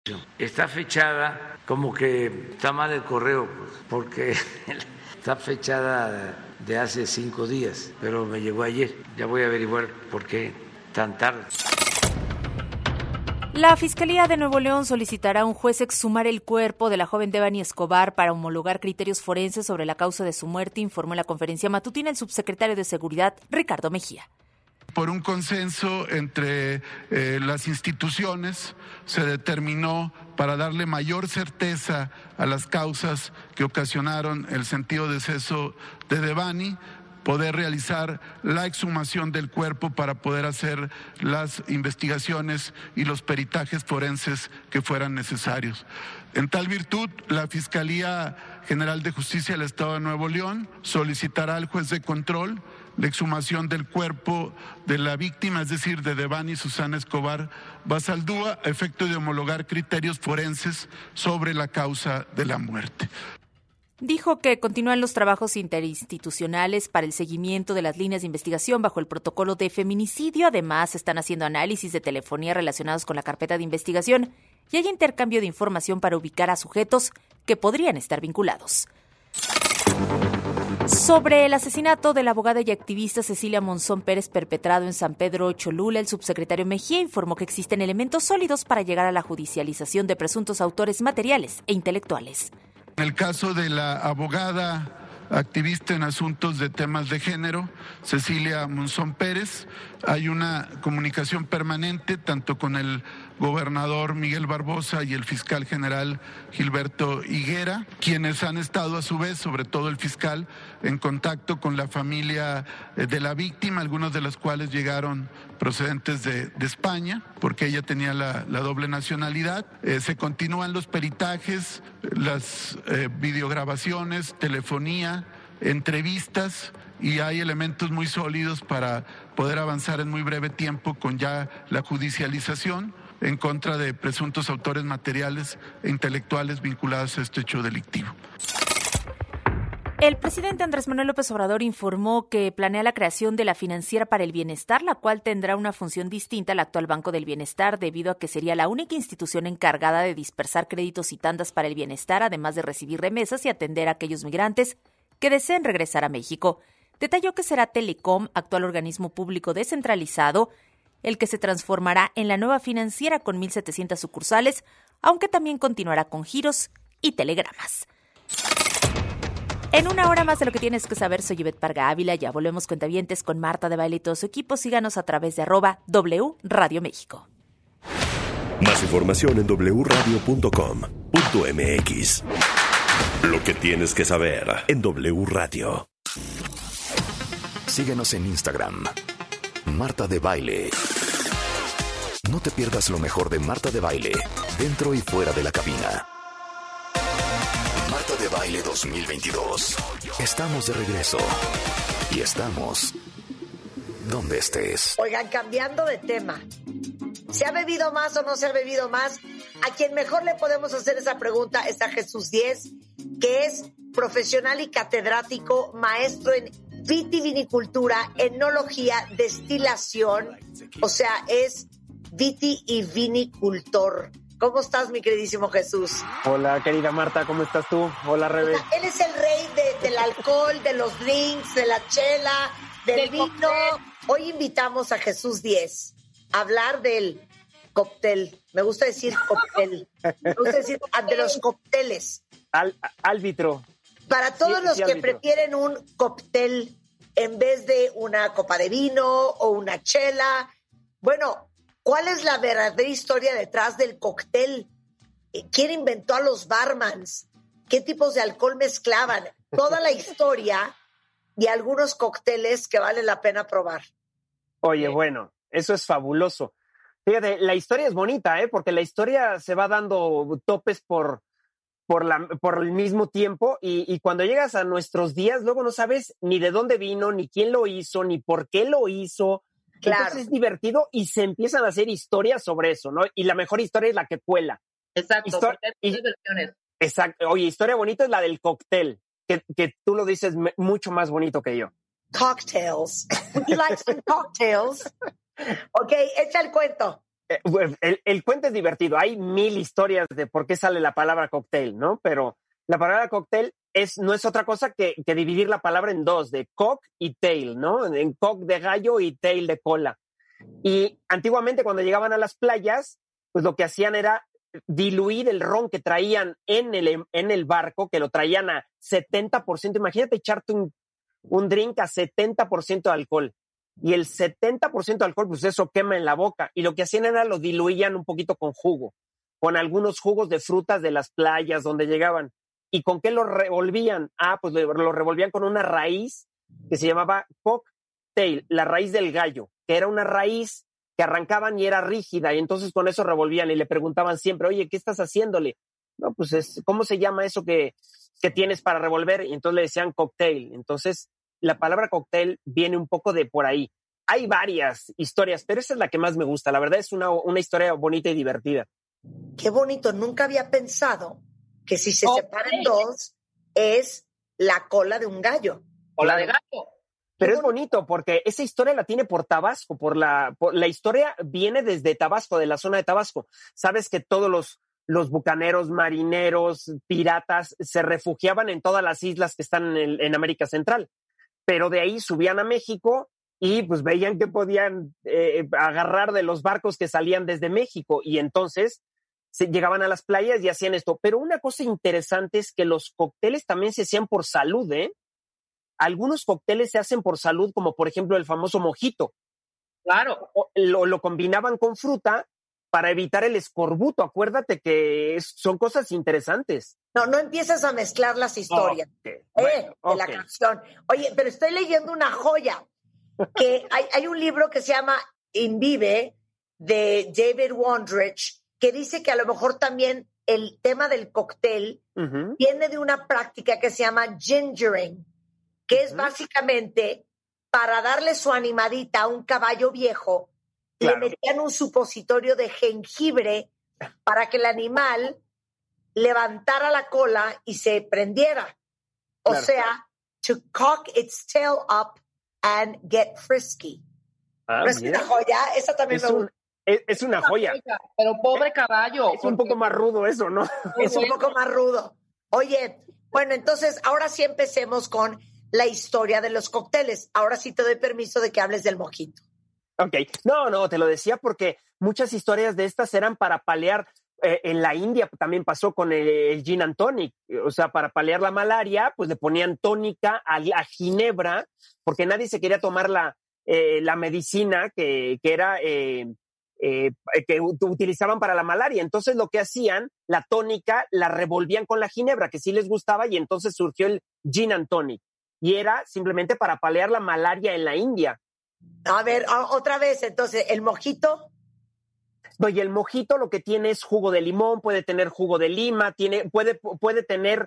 Está fechada, como que está mal el correo, porque está fechada de hace 5 días, pero me llegó ayer. Ya voy a averiguar por qué tan tarde. La Fiscalía de Nuevo León solicitará a un juez exhumar el cuerpo de la joven Devani Escobar para homologar criterios forenses sobre la causa de su muerte, informó en la conferencia matutina el subsecretario de Seguridad, Ricardo Mejía. Por un consenso entre las instituciones se determinó, para darle mayor certeza a las causas que ocasionaron el sentido deceso de Devani, poder realizar la exhumación del cuerpo para poder hacer las investigaciones y los peritajes forenses que fueran necesarios. En tal virtud, la Fiscalía General de Justicia del Estado de Nuevo León solicitará al juez de control la exhumación del cuerpo de la víctima, es decir, de Devani Susana Escobar Basaldúa, a efecto de homologar criterios forenses sobre la causa de la muerte. Dijo que continúan los trabajos interinstitucionales para el seguimiento de las líneas de investigación bajo el protocolo de feminicidio. Además, están haciendo análisis de telefonía relacionados con la carpeta de investigación y hay intercambio de información para ubicar a sujetos que podrían estar vinculados. Sobre el asesinato de la abogada y activista Cecilia Monzón Pérez perpetrado en San Pedro Cholula, el subsecretario Mejía informó que existen elementos sólidos para llegar a la judicialización de presuntos autores materiales e intelectuales. En el caso de la abogada activista en asuntos de temas de género, Cecilia Monzón Pérez, hay una comunicación permanente tanto con el gobernador Miguel Barbosa y el fiscal general Gilberto Higuera, quienes han estado a su vez, sobre todo el fiscal, en contacto con la familia de la víctima, algunos de los cuales llegaron procedentes de España, porque ella tenía la doble nacionalidad. Se continúan los peritajes, las videograbaciones, telefonía, entrevistas, y hay elementos muy sólidos para poder avanzar en muy breve tiempo con ya la judicialización en contra de presuntos autores materiales e intelectuales vinculados a este hecho delictivo. El presidente Andrés Manuel López Obrador informó que planea la creación de la Financiera para el Bienestar, la cual tendrá una función distinta al actual Banco del Bienestar, debido a que sería la única institución encargada de dispersar créditos y tandas para el bienestar, además de recibir remesas y atender a aquellos migrantes que deseen regresar a México. Detalló que será Telecom, actual organismo público descentralizado, el que se transformará en la nueva financiera con 1,700 sucursales, aunque también continuará con giros y telegramas. En una hora más de lo que tienes que saber, soy Ivette Parga Ávila. Ya volvemos cuentavientes con Marta de Baile y todo su equipo. Síganos a través de @W Radio México. Más información en wradio.com.mx. Lo que tienes que saber en W Radio. Síguenos en Instagram, Marta de Baile. No te pierdas lo mejor de Marta de Baile, dentro y fuera de la cabina. Marta de Baile 2022. Estamos de regreso. Y estamos donde estés. Oigan, cambiando de tema. ¿Se ha bebido más o no se ha bebido más? A quien mejor le podemos hacer esa pregunta es a Jesús Diez, que es profesional y catedrático, maestro en vitivinicultura, enología, destilación. O sea, es viti y vinicultor. ¿Cómo estás, mi queridísimo Jesús? Hola, querida Marta, ¿cómo estás tú? Hola, Rebe. O sea, él es el rey del alcohol, de los drinks, de la chela, del vino. Cóctel. Hoy invitamos a Jesús Diez a hablar del cóctel. Me gusta decir cóctel. Me gusta decir de los cócteles. Árbitro. Para todos los que prefieren un cóctel en vez de una copa de vino o una chela, bueno, ¿cuál es la verdadera historia detrás del cóctel? ¿Quién inventó a los barmans? ¿Qué tipos de alcohol mezclaban? Toda la historia y algunos cócteles que vale la pena probar. Oye, bueno, eso es fabuloso. Fíjate, la historia es bonita, porque la historia se va dando topes por el mismo tiempo y cuando llegas a nuestros días, luego no sabes ni de dónde vino, ni quién lo hizo, ni por qué lo hizo. Claro. Entonces es divertido y se empiezan a hacer historias sobre eso, ¿no? Y la mejor historia es la que cuela. Exacto, porque hay dos versiones. Exacto. Oye, historia bonita es la del cóctel, que tú lo dices mucho más bonito que yo. Cocktails. Would you like some cocktails? Ok, echa el cuento. El cuento es divertido. Hay 1000 historias de por qué sale la palabra cóctel, ¿no? Pero la palabra cóctel no es otra cosa que dividir la palabra en dos, de cock y tail, ¿no? En cock de gallo y tail de cola. Y antiguamente cuando llegaban a las playas, pues lo que hacían era diluir el ron que traían en el barco, que lo traían a 70%. Imagínate echarte un drink a 70% de alcohol. Y el 70% de alcohol, pues eso quema en la boca. Y lo que hacían era lo diluían un poquito con jugo, con algunos jugos de frutas de las playas donde llegaban. ¿Y con qué lo revolvían? Pues lo revolvían con una raíz que se llamaba cocktail, la raíz del gallo, que era una raíz que arrancaban y era rígida. Y entonces con eso revolvían y le preguntaban siempre, oye, ¿qué estás haciéndole? No, pues ¿cómo se llama eso que tienes para revolver? Y entonces le decían cocktail. Entonces la palabra cóctel viene un poco de por ahí. Hay varias historias, pero esa es la que más me gusta. La verdad es una historia bonita y divertida. Qué bonito. Nunca había pensado que si se separan dos es la cola de un gallo. Cola de gallo. Pero es bonito porque esa historia la tiene por Tabasco. La historia viene desde Tabasco, de la zona de Tabasco. Sabes que todos los bucaneros, marineros, piratas se refugiaban en todas las islas que están en América Central. Pero de ahí subían a México y pues veían que podían agarrar de los barcos que salían desde México y entonces llegaban a las playas y hacían esto. Pero una cosa interesante es que los cócteles también se hacían por salud, ¿eh? Algunos cócteles se hacen por salud, como por ejemplo el famoso mojito. Claro. Lo combinaban con fruta para evitar el escorbuto. Acuérdate que son cosas interesantes. No empiezas a mezclar las historias de la canción. Oye, pero estoy leyendo una joya, que hay un libro que se llama In Vive, de David Wondrich, que dice que a lo mejor también el tema del cóctel viene de una práctica que se llama gingering, que es básicamente para darle su animadita a un caballo viejo, le metían un supositorio de jengibre para que el animal levantara la cola y se prendiera. O sea, to cock its tail up and get frisky. ¿No es una joya? Esa también me gusta. Es una joya. Pero pobre caballo. Es un poco más rudo eso, ¿no? Es un poco más rudo. Oye, bueno, entonces ahora sí empecemos con la historia de los cócteles. Ahora sí te doy permiso de que hables del mojito. Ok. No, te lo decía porque muchas historias de estas eran para paliar. En la India también pasó con el gin and tonic. O sea, para paliar la malaria, pues le ponían tónica a la ginebra, porque nadie se quería tomar la medicina que era que utilizaban para la malaria. Entonces lo que hacían, la tónica la revolvían con la ginebra, que sí les gustaba, y entonces surgió el gin and tonic. Y era simplemente para paliar la malaria en la India. A ver, otra vez, entonces, ¿el mojito? No, y el mojito lo que tiene es jugo de limón, puede tener jugo de lima, puede tener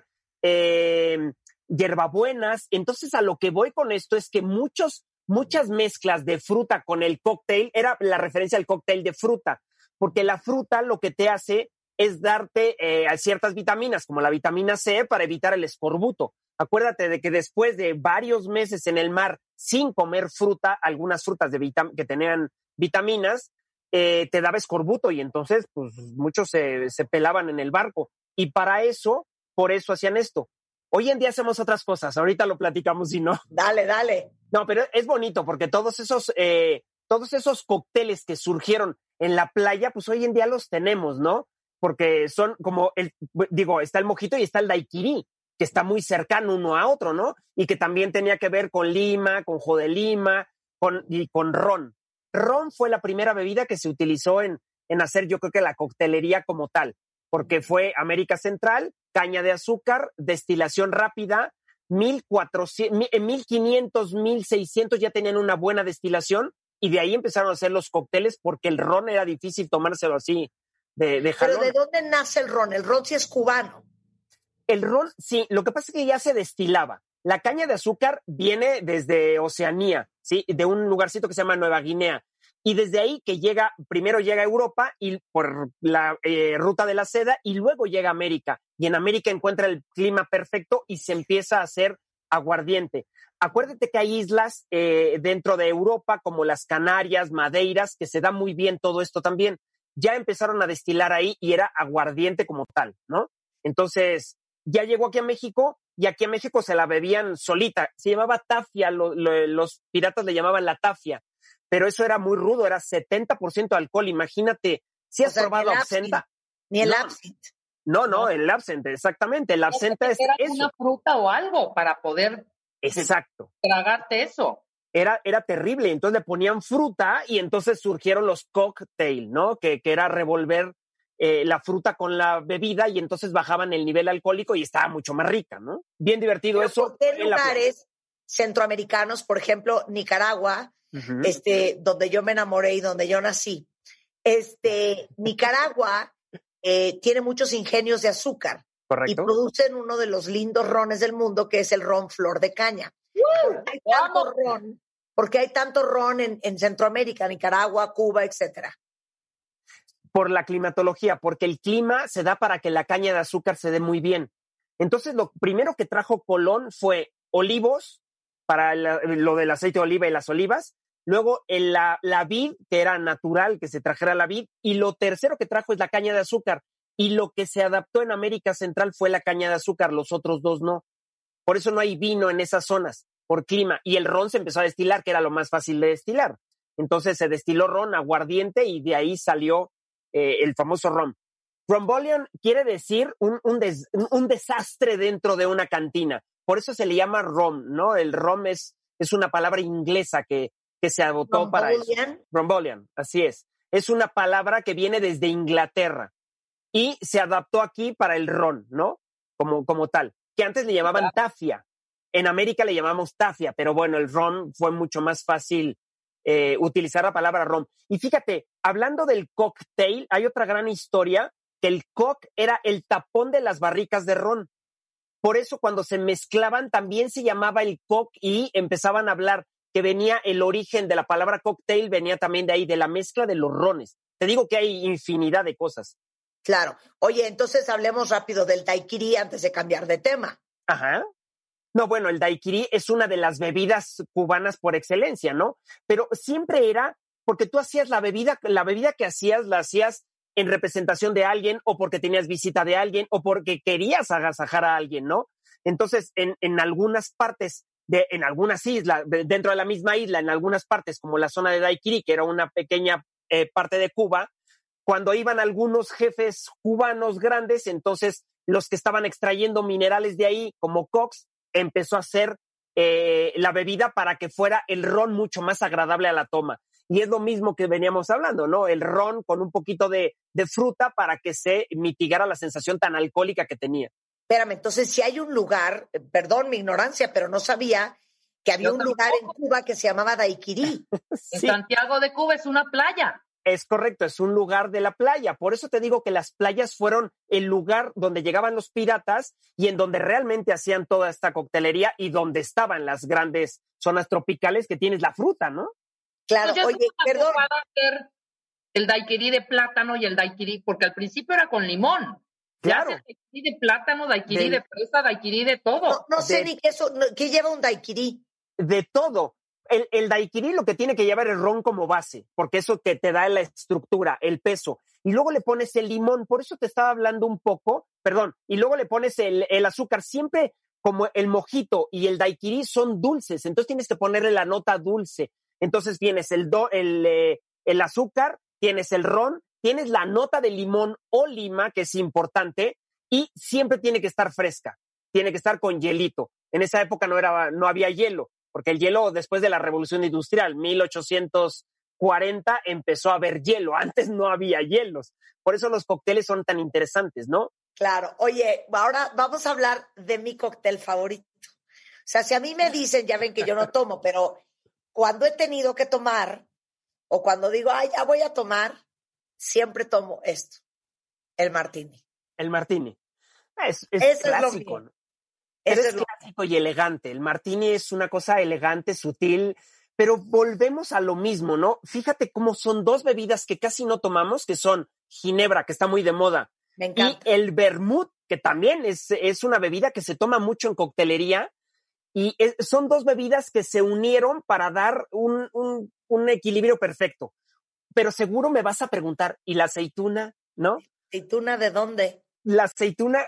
hierbabuenas. Entonces, a lo que voy con esto es que muchas mezclas de fruta con el cóctel, era la referencia al cóctel de fruta, porque la fruta lo que te hace es darte ciertas vitaminas, como la vitamina C, para evitar el escorbuto. Acuérdate de que después de varios meses en el mar sin comer fruta, algunas frutas que tenían vitaminas, te daba escorbuto y entonces pues muchos se pelaban en el barco. Y por eso hacían esto. Hoy en día hacemos otras cosas, ahorita lo platicamos y no. Dale. No, pero es bonito porque todos esos cócteles que surgieron en la playa, pues hoy en día los tenemos, ¿no? Porque son como, está el mojito y está el daiquiri, que está muy cercano uno a otro, ¿no? Y que también tenía que ver con lima, con jugo de lima y con ron. Ron fue la primera bebida que se utilizó en hacer, yo creo que la coctelería como tal, porque fue América Central, caña de azúcar, destilación rápida, 1500, 1600 ya tenían una buena destilación y de ahí empezaron a hacer los cócteles porque el ron era difícil tomárselo así de jalón. ¿Pero de dónde nace el ron? El ron sí es cubano. El ron, sí, lo que pasa es que ya se destilaba. La caña de azúcar viene desde Oceanía, ¿sí? De un lugarcito que se llama Nueva Guinea. Y desde ahí que primero llega a Europa y por la ruta de la seda y luego llega a América. Y en América encuentra el clima perfecto y se empieza a hacer aguardiente. Acuérdate que hay islas dentro de Europa como las Canarias, Madeiras, que se da muy bien todo esto también. ya empezaron a destilar ahí y era aguardiente como tal, ¿no? Entonces, ya llegó aquí a México y aquí a México se la bebían solita. Se llamaba tafia, los piratas le llamaban la tafia, pero eso era muy rudo, era 70% de alcohol. Imagínate, si has probado absenta. Ni el absinthe. No, el absente, exactamente. El absenta es era eso. una fruta o algo para poder tragarte eso. Era terrible. Entonces le ponían fruta y entonces surgieron los cocktail, ¿no? Que era revolver la fruta con la bebida y entonces bajaban el nivel alcohólico y estaba mucho más rica, ¿no? Bien divertido. Pero eso. ¿Por qué lugares centroamericanos, por ejemplo, Nicaragua, donde yo me enamoré y donde yo nací, Nicaragua tiene muchos ingenios de azúcar? Correcto. Y producen uno de los lindos rones del mundo, que es el ron Flor de Caña. ¿Por qué hay tanto ron en Centroamérica, Nicaragua, Cuba, etcétera? Por la climatología, porque el clima se da para que la caña de azúcar se dé muy bien. Entonces, lo primero que trajo Colón fue olivos, para lo del aceite de oliva y las olivas, luego la vid, que era natural que se trajera la vid, y lo tercero que trajo es la caña de azúcar. Y lo que se adaptó en América Central fue la caña de azúcar, los otros dos no. Por eso no hay vino en esas zonas, por clima. Y el ron se empezó a destilar, que era lo más fácil de destilar. Entonces se destiló ron, aguardiente, y de ahí salió el famoso ron. Rombolian quiere decir un desastre dentro de una cantina. Por eso se le llama rom, ¿no? El rom es una palabra inglesa que se adoptó para eso. Rombolian, así es. Es una palabra que viene desde Inglaterra y se adaptó aquí para el ron, ¿no? Como tal. Que antes le llamaban tafia. En América le llamamos tafia, pero bueno, el ron fue mucho más fácil utilizar la palabra ron. Y fíjate, hablando del cocktail, hay otra gran historia, que el cock era el tapón de las barricas de ron. Por eso cuando se mezclaban también se llamaba el cock y empezaban a hablar que venía el origen de la palabra cocktail, venía también de ahí, de la mezcla de los rones. Te digo que hay infinidad de cosas. Claro. Oye, entonces hablemos rápido del daiquiri antes de cambiar de tema. Ajá. No, bueno, el daiquiri es una de las bebidas cubanas por excelencia, ¿no? Pero siempre era porque tú hacías la bebida que hacías, la hacías en representación de alguien o porque tenías visita de alguien o porque querías agasajar a alguien, ¿no? Entonces, en algunas partes, en algunas islas, dentro de la misma isla, en algunas partes, como la zona de Daiquiri, que era una pequeña parte de Cuba, cuando iban algunos jefes cubanos grandes, entonces los que estaban extrayendo minerales de ahí, como Cox, empezó a hacer la bebida para que fuera el ron mucho más agradable a la toma. Y es lo mismo que veníamos hablando, ¿no? El ron con un poquito de fruta para que se mitigara la sensación tan alcohólica que tenía. Espérame, entonces si hay un lugar, perdón mi ignorancia, pero no sabía que había un lugar en Cuba que se llamaba Daiquiri. En Santiago de Cuba es una playa. Es correcto, es un lugar de la playa. Por eso te digo que las playas fueron el lugar donde llegaban los piratas y en donde realmente hacían toda esta coctelería y donde estaban las grandes zonas tropicales que tienes la fruta, ¿no? Claro, Entonces, oye, perdón. Hacer el daiquiri de plátano y el daiquiri, porque al principio era con limón. Claro. Ya daiquiri de plátano, daiquiri de fresa, daiquiri de todo. No sé ni qué lleva un daiquiri. De todo. El daiquiri lo que tiene que llevar es ron como base, porque eso te da la estructura, el peso. Y luego le pones el limón, por eso te estaba hablando un poco, y luego le pones el azúcar. Siempre como el mojito y el daiquiri son dulces, entonces tienes que ponerle la nota dulce. Entonces tienes el azúcar, tienes el ron, tienes la nota de limón o lima, que es importante, y siempre tiene que estar fresca, tiene que estar con hielito. En esa época no había hielo, porque el hielo después de la Revolución Industrial, 1840, empezó a haber hielo. Antes no había hielos. Por eso los cócteles son tan interesantes, ¿no? Claro. Oye, ahora vamos a hablar de mi cóctel favorito. O sea, si a mí me dicen, ya ven que yo no tomo, pero cuando he tenido que tomar, o cuando digo, ya voy a tomar, siempre tomo esto, el martini. El martini. Es clásico, ¿no? Es clásico y elegante. El martini es una cosa elegante, sutil, pero volvemos a lo mismo, ¿no? Fíjate cómo son dos bebidas que casi no tomamos, que son ginebra, que está muy de moda, me encanta, y el vermut, que también es una bebida que se toma mucho en coctelería, y son dos bebidas que se unieron para dar un equilibrio perfecto. pero seguro me vas a preguntar, ¿y la aceituna, no? ¿Aceituna de dónde? La aceituna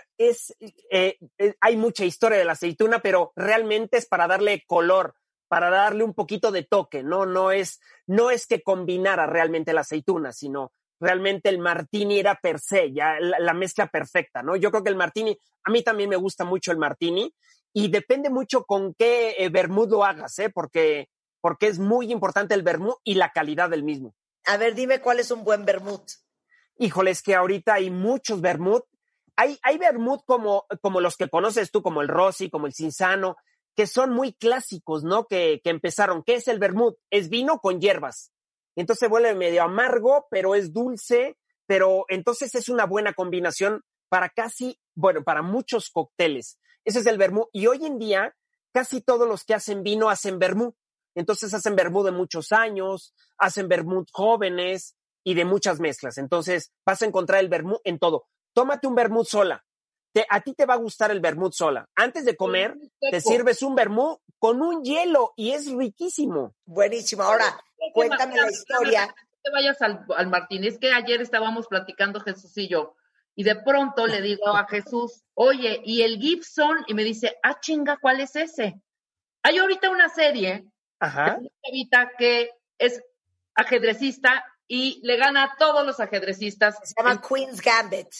hay mucha historia de la aceituna, pero realmente es para darle color, para darle un poquito de toque, no es que combinara realmente la aceituna, sino realmente el martini era per se, ya la mezcla perfecta, ¿no? Yo creo que el martini, a mí también me gusta mucho el martini, y depende mucho con qué vermut lo hagas, porque es muy importante el vermut y la calidad del mismo. A ver, dime cuál es un buen vermut. Híjole, es que ahorita hay muchos vermut. Hay vermut como los que conoces tú, como el Rossi, como el Cinzano, que son muy clásicos, ¿no? Que empezaron. ¿Qué es el vermut? Es vino con hierbas. Entonces se vuelve medio amargo, pero es dulce, pero entonces es una buena combinación para para muchos cócteles. Ese es el vermut. Y hoy en día, casi todos los que hacen vino hacen vermut. Entonces hacen vermut de muchos años, hacen vermut jóvenes y de muchas mezclas. Entonces vas a encontrar el vermut en todo. Tómate un vermut sola. A ti te va a gustar el vermut sola. Antes de comer, te sirves un vermut con un hielo y es riquísimo. Buenísimo. Ahora, cuéntame la historia. No te vayas al Martín. Es que ayer estábamos platicando Jesús y yo, y de pronto le digo a Jesús, oye, ¿y el Gibson? Y me dice, chinga, ¿cuál es ese? Hay ahorita una serie de una chavita que es ajedrecista y le gana a todos los ajedrecistas. Se llama Queen's Gambit.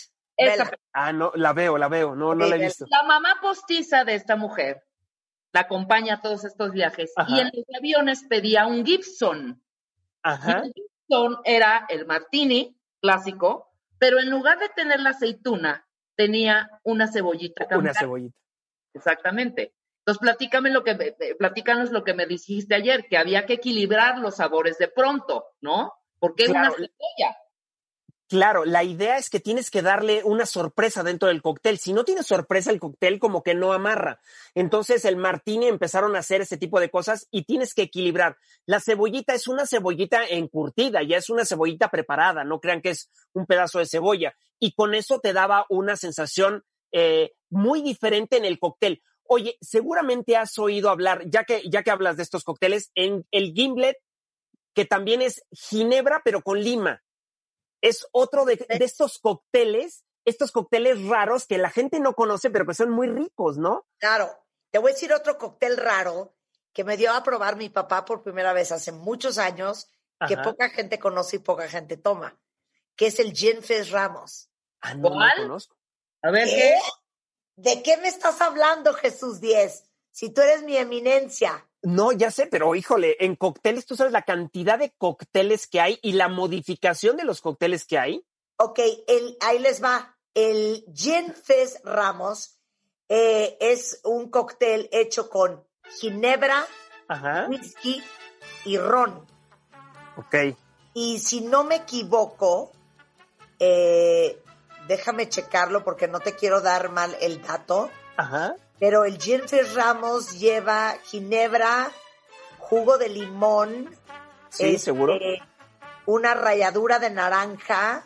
No, la veo, no la he visto. La mamá postiza de esta mujer la acompaña a todos estos viajes. Ajá. Y en los aviones pedía un Gibson. Ajá. Y el Gibson era el martini clásico, pero en lugar de tener la aceituna, tenía una cebollita. Una cebollita. Exactamente. Entonces, platícanos lo que me dijiste ayer, que había que equilibrar los sabores de pronto, ¿no? Porque es una cebolla. Claro, la idea es que tienes que darle una sorpresa dentro del cóctel. Si no tienes sorpresa, el cóctel como que no amarra. Entonces el martini empezaron a hacer ese tipo de cosas y tienes que equilibrar. La cebollita es una cebollita encurtida, ya es una cebollita preparada, no crean que es un pedazo de cebolla. Y con eso te daba una sensación muy diferente en el cóctel. Oye, seguramente has oído hablar, ya que hablas de estos cócteles, en el gimlet, que también es ginebra, pero con lima. Es otro de estos cócteles raros que la gente no conoce, pero que son muy ricos, ¿no? Claro. Te voy a decir otro cóctel raro que me dio a probar mi papá por primera vez hace muchos años, que poca gente conoce y poca gente toma, que es el Gin Fizz Ramos. No lo conozco. A ver, ¿qué? ¿De qué me estás hablando, Jesús Díez? Si tú eres mi eminencia. No, ya sé, pero híjole, en cócteles, tú sabes la cantidad de cócteles que hay y la modificación de los cócteles que hay. Ok, ahí les va. El Gin Fizz Ramos es un cóctel hecho con ginebra, whisky y ron. Ok. Y si no me equivoco, déjame checarlo porque no te quiero dar mal el dato. Ajá. Pero el Gin Fizz Ramos lleva ginebra, jugo de limón. Sí, seguro. Una ralladura de naranja.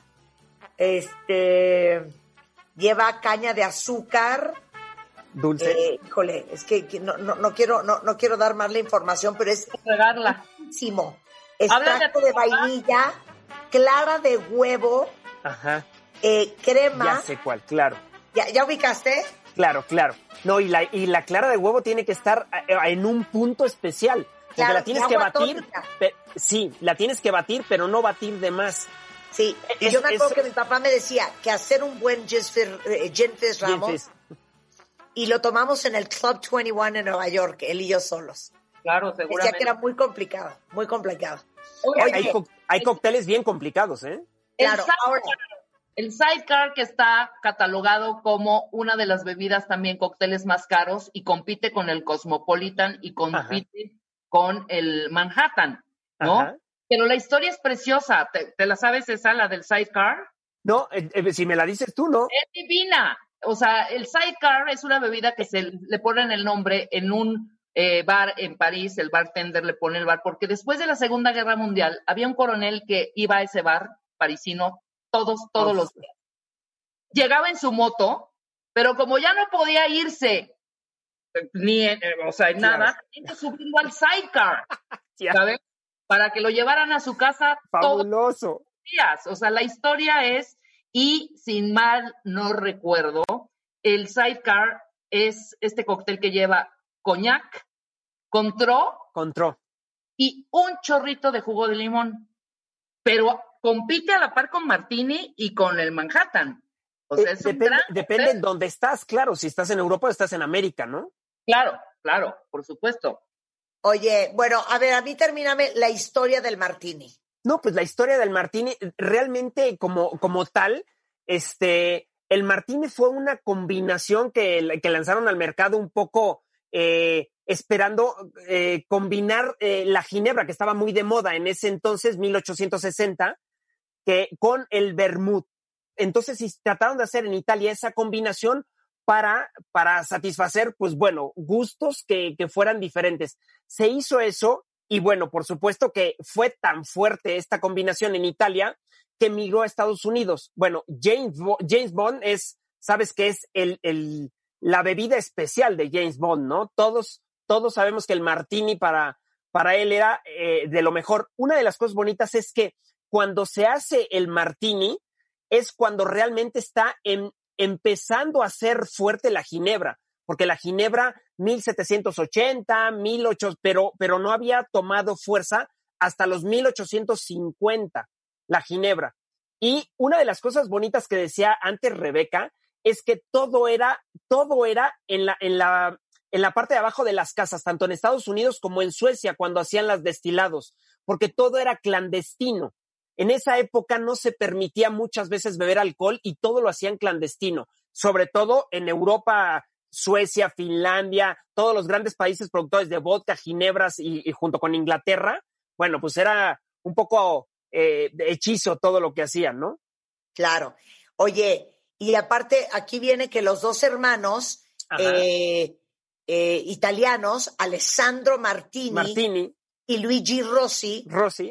Lleva caña de azúcar. Dulce. Híjole, es que no quiero dar más la información, pero es buenísimo. Extracto de vainilla, clara de huevo, crema. Ya sé cuál, claro. ¿Ya ubicaste? Claro. No, y la clara de huevo tiene que estar en un punto especial. Porque claro, la tienes que batir. Sí, la tienes que batir, pero no batir de más. Sí, yo me acuerdo que mi papá me decía que hacer un buen Gin Fizz Ramos, y lo tomamos en el Club 21 en Nueva York, él y yo solos. Claro, seguramente. Decía que era muy complicado, muy complicado. Oye, hay cócteles bien complicados, ¿eh? Claro, ahora... El Sidecar, que está catalogado como una de las bebidas también cócteles más caros y compite con el Cosmopolitan y compite con el Manhattan, ¿no? Ajá. Pero la historia es preciosa. ¿Te la sabes esa, la del Sidecar? No, si me la dices tú, ¿no? Es divina. O sea, el Sidecar es una bebida que se le ponen el nombre en un bar en París, el bartender le pone el bar, porque después de la Segunda Guerra Mundial había un coronel que iba a ese bar parisino todos los días. Llegaba en su moto, pero como ya no podía irse en nada, tenía que subirlo al Sidecar, ¿sabes? para que lo llevaran a su casa todos los Fabuloso. días. O sea, la historia es, y sin mal no recuerdo, el sidecar es este cóctel que lleva coñac, contró y un chorrito de jugo de limón. Pero compite a la par con Martini y con el Manhattan. O sea, es depende en dónde estás, claro. Si estás en Europa o estás en América, ¿no? Claro, por supuesto. Oye, bueno, a ver, a mí termíname la historia del Martini. No, pues la historia del Martini, realmente como tal, el Martini fue una combinación que lanzaron al mercado un poco esperando combinar la ginebra, que estaba muy de moda en ese entonces, 1860, con el vermut. Entonces, trataron de hacer en Italia esa combinación para satisfacer, pues bueno, gustos que fueran diferentes. Se hizo eso y bueno, por supuesto que fue tan fuerte esta combinación en Italia que migró a Estados Unidos. Bueno, James Bond sabes que es la bebida especial de James Bond, ¿no? Todos sabemos que el Martini para él era de lo mejor. Una de las cosas bonitas es que cuando se hace el Martini es cuando realmente está empezando a ser fuerte la ginebra, porque la ginebra 1780, 1800, pero no había tomado fuerza hasta los 1850, la ginebra. Y una de las cosas bonitas que decía antes Rebeca es que todo era en la parte de abajo de las casas, tanto en Estados Unidos como en Suecia, cuando hacían los destilados, porque todo era clandestino. En esa época no se permitía muchas veces beber alcohol y todo lo hacían clandestino, sobre todo en Europa, Suecia, Finlandia, todos los grandes países productores de vodka, ginebras y junto con Inglaterra, bueno, pues era un poco de hechizo todo lo que hacían, ¿no? Claro. Oye, y aparte aquí viene que los dos hermanos italianos, Alessandro Martini y Luigi Rossi,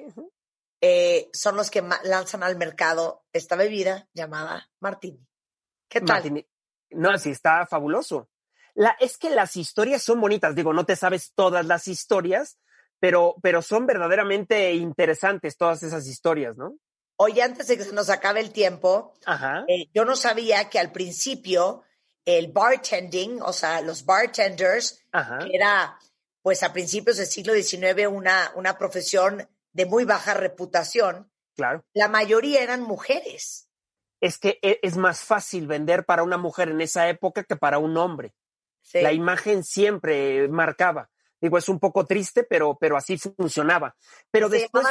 son los que lanzan al mercado esta bebida llamada Martini. ¿Qué tal? Martini. No, sí, está fabuloso. Es que las historias son bonitas. Digo, no te sabes todas las historias, pero son verdaderamente interesantes todas esas historias, ¿no? Oye, antes de que se nos acabe el tiempo, yo no sabía que al principio el bartending, o sea, los bartenders, que era, pues a principios del siglo XIX, una profesión de muy baja reputación. Claro. La mayoría eran mujeres. Es que es más fácil vender para una mujer en esa época que para un hombre. Sí. La imagen siempre marcaba. Digo, es un poco triste, pero así funcionaba. Pero después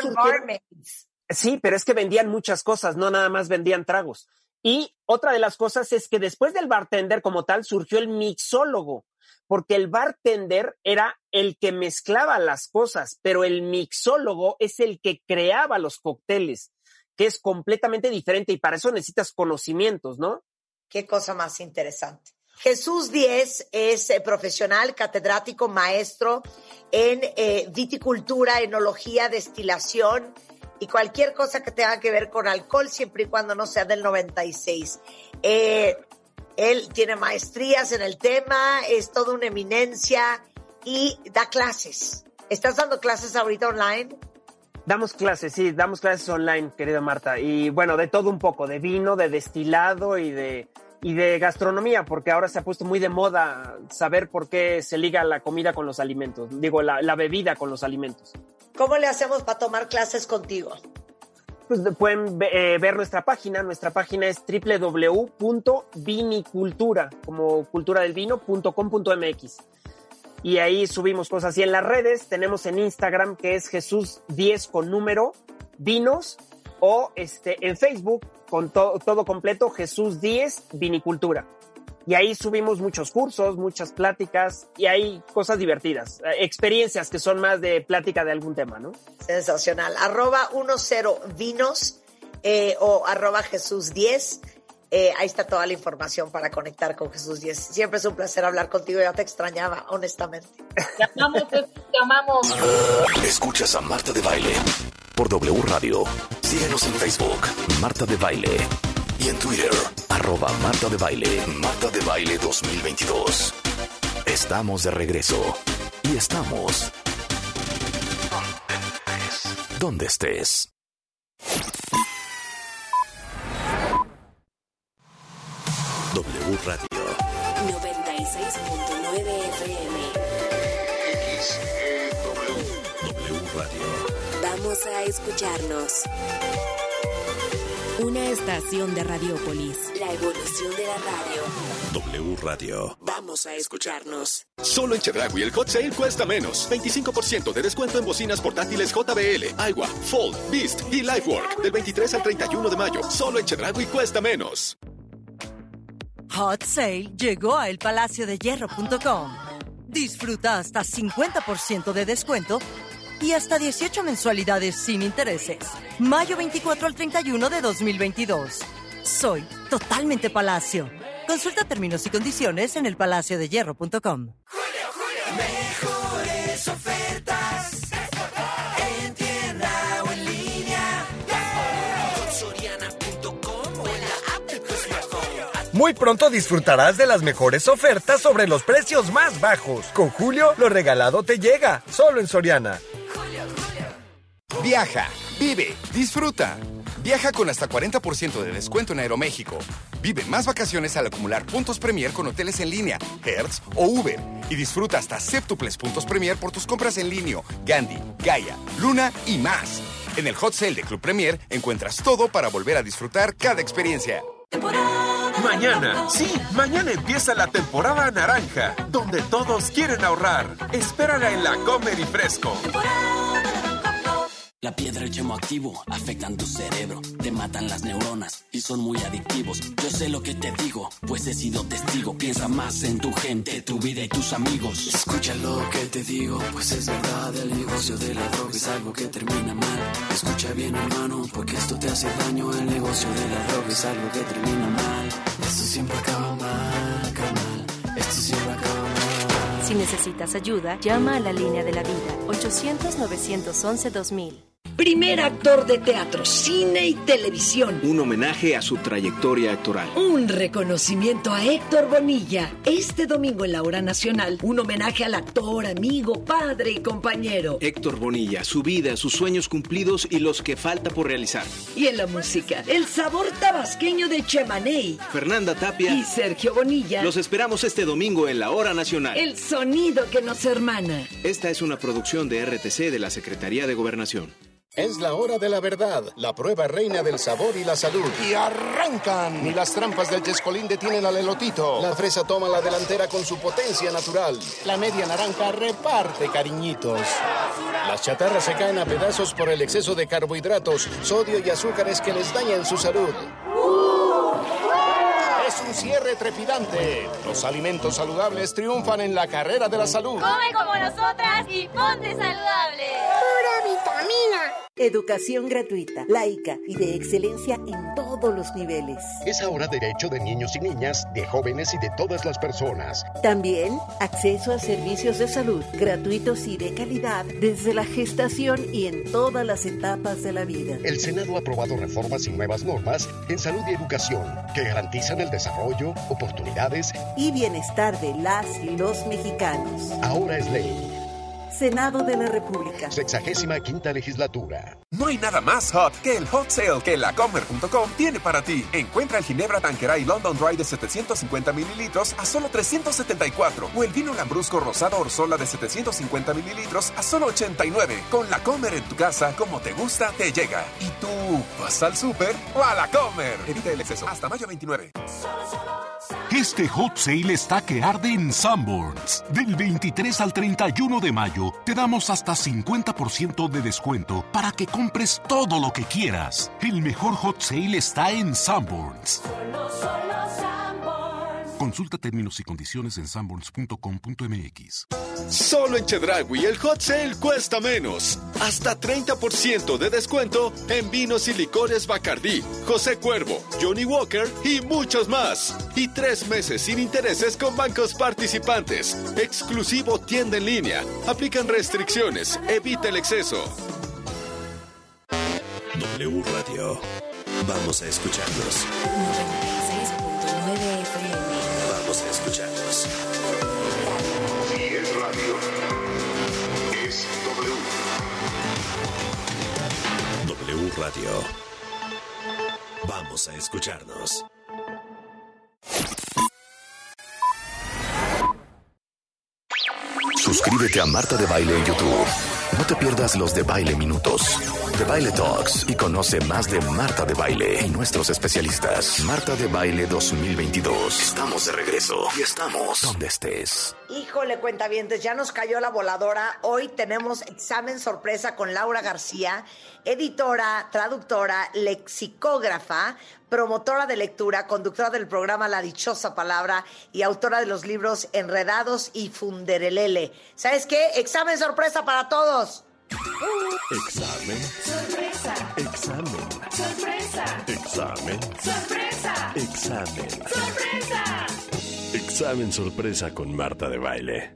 sí, pero es que vendían muchas cosas, no nada más vendían tragos. Y otra de las cosas es que después del bartender como tal surgió el mixólogo, porque el bartender era el que mezclaba las cosas, pero el mixólogo es el que creaba los cócteles, que es completamente diferente y para eso necesitas conocimientos, ¿no? Qué cosa más interesante. Jesús Díez es profesional, catedrático, maestro en viticultura, enología, destilación y cualquier cosa que tenga que ver con alcohol, siempre y cuando no sea del 96. Él tiene maestrías en el tema, es toda una eminencia y da clases. ¿Estás dando clases ahorita online? Damos clases online, querida Marta. Y bueno, de todo un poco, de vino, de destilado y de gastronomía, porque ahora se ha puesto muy de moda saber por qué se liga la comida con los alimentos. Digo, la bebida con los alimentos. ¿Cómo le hacemos para tomar clases contigo? Pues pueden ver nuestra página. Nuestra página es www.vinicultura, como cultura del vino.com.mx. Y ahí subimos cosas. Y en las redes tenemos en Instagram, que es Jesús 10 con número, vinos, o en Facebook, con todo completo, Jesús 10 Vinicultura. Y ahí subimos muchos cursos, muchas pláticas, y hay cosas divertidas, experiencias que son más de plática de algún tema, ¿no? Sensacional. @10vinos o @Jesús 10. Ahí está toda la información para conectar con Jesús 10. Siempre es un placer hablar contigo, ya te extrañaba, honestamente. Te amamos, te amamos. Escuchas a Marta de Baile por W Radio. Síguenos en Facebook, Marta de Baile. Y en Twitter, @Marta de Baile. Marta de Baile 2022. Estamos de regreso. Y estamos... donde estés. donde estés. W Radio 96.9 FM. W Radio. Vamos a escucharnos. Una estación de Radiopolis. La evolución de la radio. W Radio. Vamos a escucharnos. Solo en Chedraui el Hot Sale cuesta menos. 25% de descuento en bocinas portátiles JBL, Aiwa, Fold, Beast y Lifework. Del 23 al 31 de mayo. Solo en Chedraui cuesta menos. Hot Sale llegó a elpalaciodehierro.com. Disfruta hasta 50% de descuento y hasta 18 mensualidades sin intereses. Mayo 24 al 31 de 2022. Soy totalmente Palacio. Consulta términos y condiciones en elpalaciodehierro.com. Mejores ofertas en tienda o en línea. Soriana.com o en la app de tu smartphone. Muy pronto disfrutarás de las mejores ofertas sobre los precios más bajos. Con Julio, lo regalado te llega, solo en Soriana. Viaja, vive, disfruta. Viaja con hasta 40% de descuento en Aeroméxico. Vive más vacaciones al acumular puntos Premier con hoteles en línea, Hertz o Uber. Y disfruta hasta séptuples puntos Premier por tus compras en línea, Gandhi, Gaia, Luna y más. En el Hot Sale de Club Premier encuentras todo para volver a disfrutar cada experiencia. Mañana empieza la temporada naranja, donde todos quieren ahorrar. Espérala en la Comer y Fresco. La piedra y el yemo activo afectan tu cerebro, te matan las neuronas y son muy adictivos. Yo sé lo que te digo, pues he sido testigo. Piensa más en tu gente, tu vida y tus amigos. Escucha lo que te digo, pues es verdad. El negocio de la droga es algo que termina mal. Escucha bien, hermano, porque esto te hace daño. El negocio de la droga es algo que termina mal. Esto siempre acaba mal, mal. Esto siempre acaba mal. Si necesitas ayuda, llama a la línea de la vida, 800-911-2000. Primer actor de teatro, cine y televisión. Un homenaje a su trayectoria actoral. Un reconocimiento a Héctor Bonilla. Este domingo en la Hora Nacional, un homenaje al actor, amigo, padre y compañero. Héctor Bonilla, su vida, sus sueños cumplidos y los que falta por realizar. Y en la música, el sabor tabasqueño de Chemaney. Fernanda Tapia y Sergio Bonilla. Los esperamos este domingo en la Hora Nacional. El sonido que nos hermana. Esta es una producción de RTC de la Secretaría de Gobernación. Es la hora de la verdad, la prueba reina del sabor y la salud. ¡Y arrancan! Ni las trampas del chescolín detienen al elotito. La fresa toma la delantera con su potencia natural. La media naranja reparte cariñitos. Las chatarras se caen a pedazos por el exceso de carbohidratos, sodio y azúcares que les dañan su salud. Es un cierre trepidante. Los alimentos saludables triunfan en la carrera de la salud. Come como nosotras y ponte saludable. Pura vitamina. Educación gratuita, laica y de excelencia en todos los niveles. Es ahora derecho de niños y niñas, de jóvenes y de todas las personas. También acceso a servicios de salud gratuitos y de calidad desde la gestación y en todas las etapas de la vida. El Senado ha aprobado reformas y nuevas normas en salud y educación que garantizan el desarrollo, oportunidades y bienestar de las y los mexicanos. Ahora es ley. Senado de la República. 65ª legislatura. No hay nada más hot que el hot sale que lacomer.com tiene para ti. Encuentra el Ginebra Tanqueray London Dry de 750 mililitros a solo 374 o el vino Lambrusco Rosado Orsola de 750 mililitros a solo 89. Con Lacomer en tu casa, como te gusta, te llega. ¿Y tú vas al súper o a Lacomer? Evita el exceso. Hasta mayo 29. Este hot sale está que arde en Sanborns. Del 23 al 31 de mayo te damos hasta 50% de descuento para que compres todo lo que quieras. El mejor hot sale está en Sanborns. Consulta términos y condiciones en sanborns.com.mx. Solo en Chedraui el Hot Sale cuesta menos. Hasta 30% de descuento en vinos y licores Bacardí, José Cuervo, Johnny Walker y muchos más. Y 3 meses sin intereses con bancos participantes. Exclusivo tienda en línea. Aplican restricciones. Evita el exceso. W Radio. Vamos a escucharnos. 96.9 FM. Vamos a escucharnos. Si es radio, es W. Radio. Vamos a escucharnos. Suscríbete a Marta de Baile en YouTube. No te pierdas los de Baile Minutos, de Baile Talks y conoce más de Marta de Baile y nuestros especialistas. Marta de Baile 2022. Estamos de regreso y estamos donde estés. Híjole, cuentavientes, ya nos cayó la voladora. Hoy tenemos examen sorpresa con Laura García, editora, traductora, lexicógrafa, promotora de lectura, conductora del programa La Dichosa Palabra y autora de los libros Enredados y Funderelele. ¿Sabes qué? Examen sorpresa para todos. Examen. Sorpresa. Examen. Sorpresa. Examen. Sorpresa. Examen. Sorpresa. Examen sorpresa con Marta de Baile.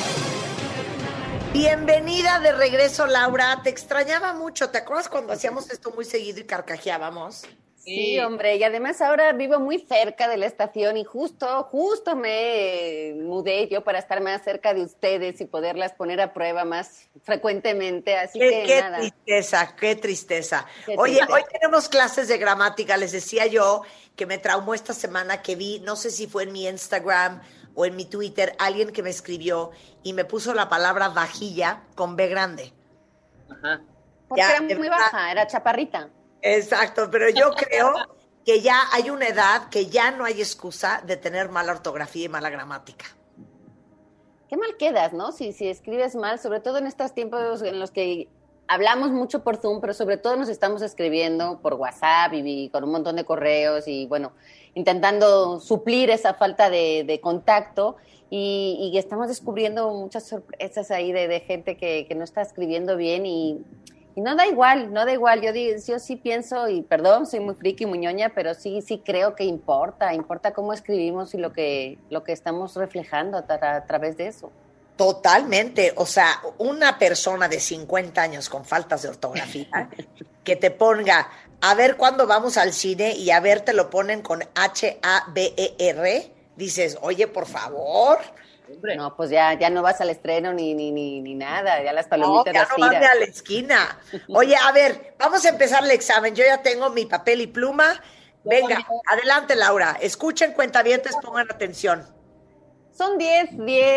Bienvenida de regreso, Laura. Te extrañaba mucho. ¿Te acuerdas cuando hacíamos esto muy seguido y carcajeábamos? Sí, hombre, y además ahora vivo muy cerca de la estación y justo me mudé yo para estar más cerca de ustedes y poderlas poner a prueba más frecuentemente, así que nada. Qué tristeza. Oye, hoy tenemos clases de gramática. Les decía yo que me traumó esta semana que vi, no sé si fue en mi Instagram o en mi Twitter, alguien que me escribió y me puso la palabra vajilla con B grande. Ajá. Porque ya, era muy baja, era chaparrita. Exacto, pero yo creo que ya hay una edad que ya no hay excusa de tener mala ortografía y mala gramática. Qué mal quedas, ¿no? Si escribes mal, sobre todo en estos tiempos en los que hablamos mucho por Zoom, pero sobre todo nos estamos escribiendo por WhatsApp y con un montón de correos y, bueno, intentando suplir esa falta de contacto y estamos descubriendo muchas sorpresas ahí de gente que no está escribiendo bien y no da igual. Yo sí pienso, y perdón, soy muy friki, muy ñoña, pero sí creo que importa cómo escribimos y lo que estamos reflejando a través de eso. Totalmente, o sea, una persona de 50 años con faltas de ortografía, que te ponga, a ver cuándo vamos al cine y a ver te lo ponen con H-A-B-E-R, dices, oye, por favor. No, pues ya no vas al estreno ni nada, ya las palomitas las tiras. No, ya no vas a la esquina. Oye, a ver, vamos a empezar el examen. Yo ya tengo mi papel y pluma. Venga, adelante, Laura. Escuchen, cuentavientes, pongan atención. Son 10,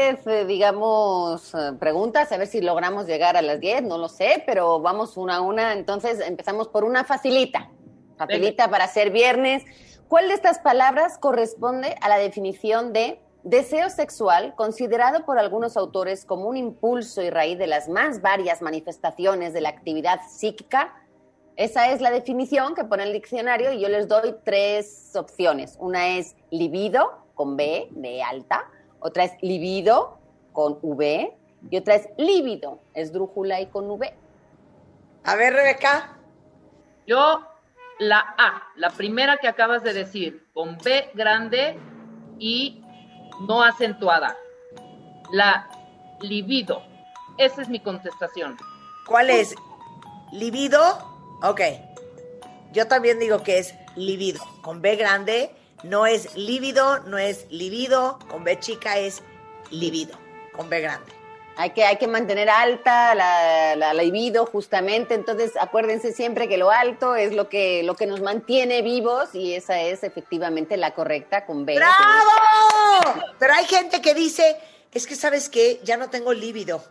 digamos, preguntas, a ver si logramos llegar a las 10, no lo sé, pero vamos una a una. Entonces, empezamos por una facilita para ser viernes. ¿Cuál de estas palabras corresponde a la definición de deseo sexual, considerado por algunos autores como un impulso y raíz de las más varias manifestaciones de la actividad psíquica? Esa es la definición que pone el diccionario y yo les doy 3 opciones. Una es libido, con B, de alta. Otra es libido, con V. Y otra es lívido, esdrújula y con V. A ver, Rebeca. Yo, la A, la primera que acabas de decir, con B grande y no acentuada. La libido. Esa es mi contestación. ¿Cuál es? ¿Libido? Ok. Yo también digo que es libido. Con B grande no es lívido, no es libido. Con B chica es libido. Con B grande. Hay que mantener alta la libido, justamente. Entonces, acuérdense siempre que lo alto es lo que nos mantiene vivos y esa es efectivamente la correcta con B. ¡Bravo! Pero hay gente que dice, es que, ¿sabes qué? Ya no tengo líbido.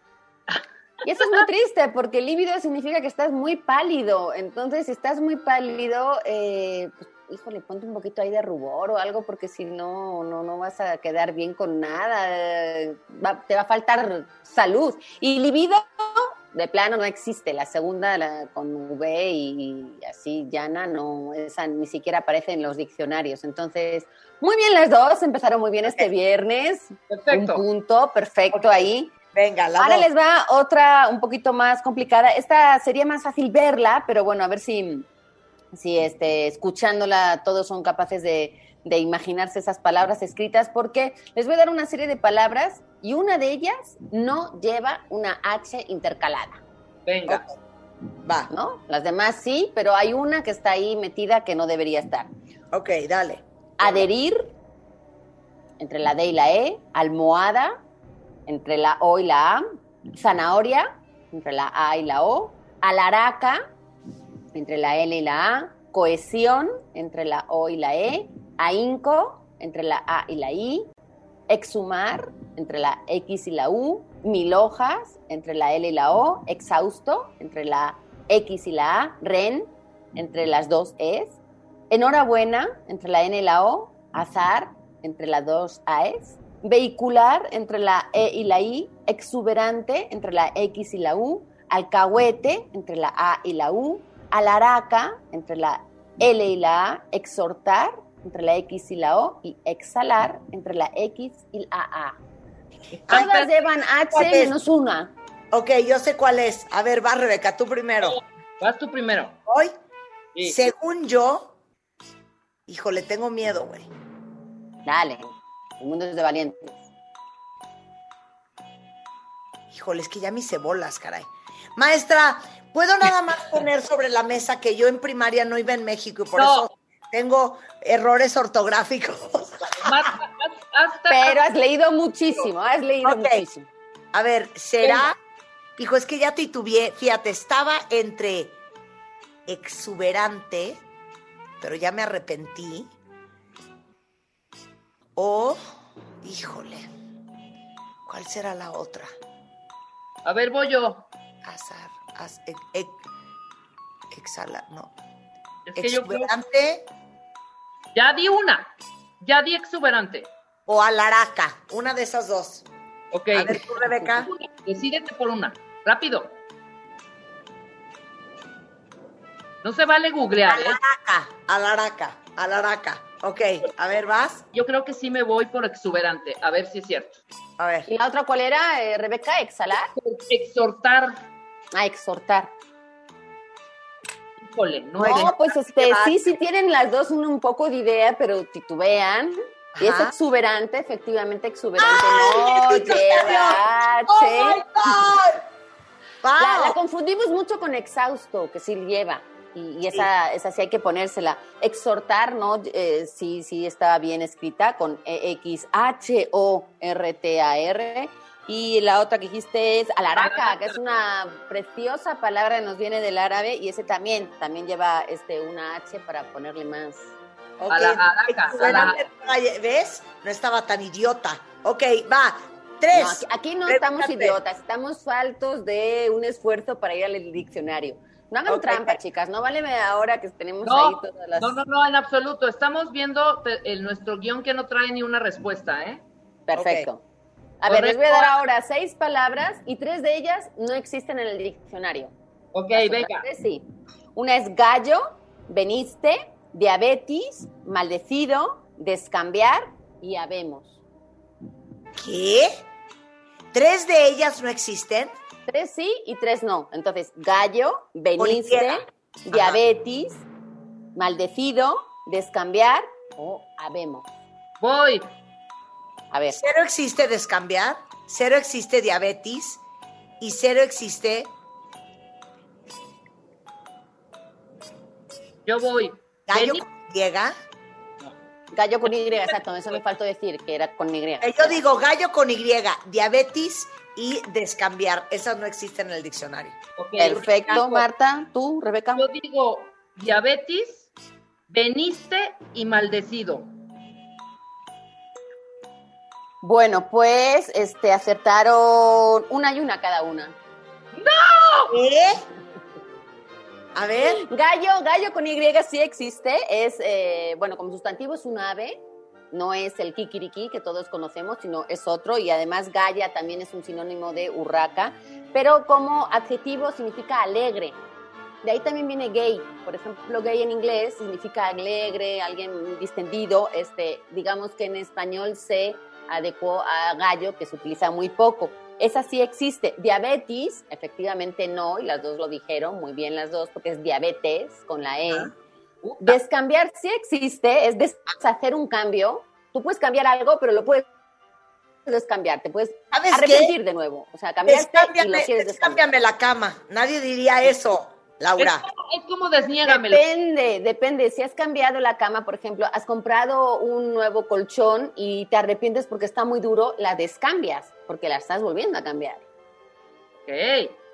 Y eso es muy triste, porque lívido significa que estás muy pálido. Entonces, si estás muy pálido, pues, híjole, ponte un poquito ahí de rubor o algo, porque si no vas a quedar bien con nada, te va a faltar salud. Y libido, de plano, no existe. La segunda, con V y así, llana, no, esa ni siquiera aparece en los diccionarios. Entonces, muy bien las dos, empezaron muy bien este viernes. Perfecto. Un punto, perfecto ahí. Venga, ahora les va otra un poquito más complicada. Esta sería más fácil verla, pero bueno, a ver si escuchándola todos son capaces de imaginarse esas palabras escritas, porque les voy a dar una serie de palabras y una de ellas no lleva una H intercalada. Venga. Va. ¿No? Las demás sí, pero hay una que está ahí metida que no debería estar. Ok, dale. Adherir, entre la D y la E. Almohada, entre la O y la A. Zanahoria, entre la A y la O. Alaraca, entre la L y la A, cohesión, entre la O y la E, ahínco, entre la A y la I, exhumar, entre la X y la U, mil hojas, entre la L y la O, exhausto, entre la X y la A, ren, entre las dos Es, enhorabuena, entre la N y la O, azar, entre las dos AES, vehicular, entre la E y la I, exuberante, entre la X y la U, alcahuete, entre la A y la U, alaraca, entre la L y la A, exhortar, entre la X y la O, y exhalar, entre la X y la A. Todas llevan H menos una. Ok, yo sé cuál es. A ver, va, Rebeca, tú primero. Vas tú primero. ¿Hoy? Sí. Según yo, híjole, tengo miedo, güey. Dale, el mundo es de valientes. Híjole, es que ya me hice bolas, caray. Maestra, ¿puedo nada más poner sobre la mesa que yo en primaria no iba en México y por eso tengo errores ortográficos? Pero has leído muchísimo, muchísimo. A ver, ¿será? Hijo, es que ya titubeé. Fíjate, estaba entre exuberante, pero ya me arrepentí. O, híjole, ¿cuál será la otra? A ver, voy yo. Azar, exhalar, no. Es que exuberante. Ya di una. Ya di exuberante. O alaraca, una de esas dos. Ok. A ver tú, Rebeca. Decídete por una. Rápido. No se vale googlear, Alaraca. Ok, a ver, ¿vas? Yo creo que sí me voy por exuberante. A ver si es cierto. A ver. ¿Y la otra cuál era, Rebeca? ¿Exhalar? Exhortar. Exhortar. Híjole, no, pues sí tienen las dos un poco de idea, pero titubean. Y es exuberante, efectivamente exuberante. No, lleva H. ¡Oh, my God! La confundimos mucho con exhausto, que sí lleva. Y esa sí hay que ponérsela. Exhortar, ¿no? Sí estaba bien escrita, con EXHORTAR. Y la otra que dijiste es alaraca, que es una preciosa palabra que nos viene del árabe. Y ese también lleva una H para ponerle más. Okay. ¿Ves? No estaba tan idiota. Ok, va. 3. No, aquí no estamos idiotas, estamos faltos de un esfuerzo para ir al diccionario. No hagan trampa, chicas, no vale ahora que tenemos ahí todas las... No, en absoluto. Estamos viendo nuestro guión que no trae ni una respuesta, ¿eh? Perfecto. A ver, les voy a dar ahora 6 palabras y 3 de ellas no existen en el diccionario. Ok, venga. Sí. Una es gallo, veniste, diabetes, maldecido, descambiar y habemos. ¿Qué? ¿3 de ellas no existen? 3 sí y 3 no. Entonces, gallo, veniste, diabetes, maldecido, descambiar o habemos. Voy. A ver. 0 existe descambiar, 0 existe diabetes y 0 existe... Yo voy. ¿Gallo con Y? Gallo con Y, exacto. Eso me faltó decir, que era con Y. Yo digo gallo con Y, diabetes y descambiar. Esas no existen en el diccionario. Okay, perfecto, Marta. ¿Tú, Rebeca? Yo digo diabetes, veniste y maldecido. Bueno, pues acertaron una y una cada una. ¡No! ¿Qué? A ver. Gallo con Y sí existe. Es, como sustantivo es un ave. No es el kikiriki que todos conocemos, sino es otro. Y además galla también es un sinónimo de urraca. Pero como adjetivo significa alegre. De ahí también viene gay. Por ejemplo, gay en inglés significa alegre, alguien distendido. Digamos que en español se adecuó a gallo, que se utiliza muy poco. Esa sí existe. Diabetes, efectivamente no, y las dos lo dijeron muy bien las dos, porque es diabetes con la E. Descambiar sí existe, es deshacer un cambio. Tú puedes cambiar algo, pero lo puedes descambiar, te puedes arrepentir de nuevo. O sea, cambiaste y lo quieres descambiar. Cámbiame la cama, nadie diría eso, Laura. Es como desniégamelo. Depende. Si has cambiado la cama, por ejemplo, has comprado un nuevo colchón y te arrepientes porque está muy duro, la descambias, porque la estás volviendo a cambiar. Okay.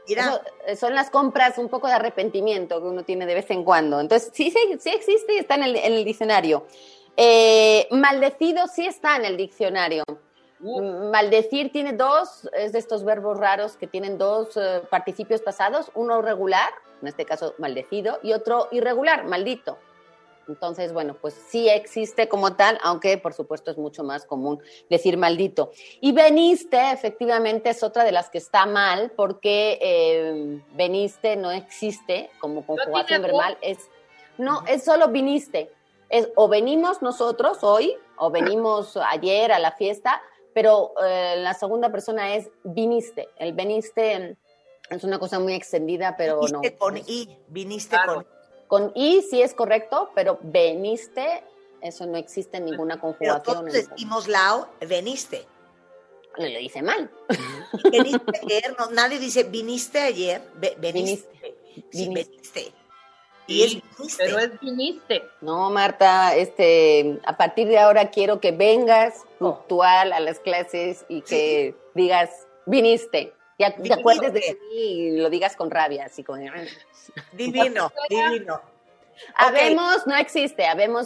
Mira. Son las compras un poco de arrepentimiento que uno tiene de vez en cuando. Entonces, sí existe y está en el diccionario. Maldecido sí está en el diccionario. Maldecir tiene es de estos verbos raros que tienen dos participios pasados, uno regular, en este caso maldecido, y otro irregular, maldito. Entonces, bueno, pues sí existe como tal, aunque por supuesto es mucho más común decir maldito. Y veniste, efectivamente, es otra de las que está mal, porque veniste no existe como conjugación verbal. No, es solo viniste. Es o venimos nosotros hoy, o venimos ayer a la fiesta, pero la segunda persona es viniste. El veniste es una cosa muy extendida, pero viniste no. Con I, viniste claro. Con I sí es correcto, pero veniste, eso no existe en ninguna conjugación. Pero todos decimos, Lau, veniste. Lo dice mal. Veniste ayer, no, nadie dice viniste ayer, veniste. Sí, veniste. Y es viniste. Pero es viniste. No, Marta, a partir de ahora quiero que vengas puntual a las clases y que digas viniste. Te acuerdes de mí y lo digas con rabia, así como... Divino, divino. Habemos no existe,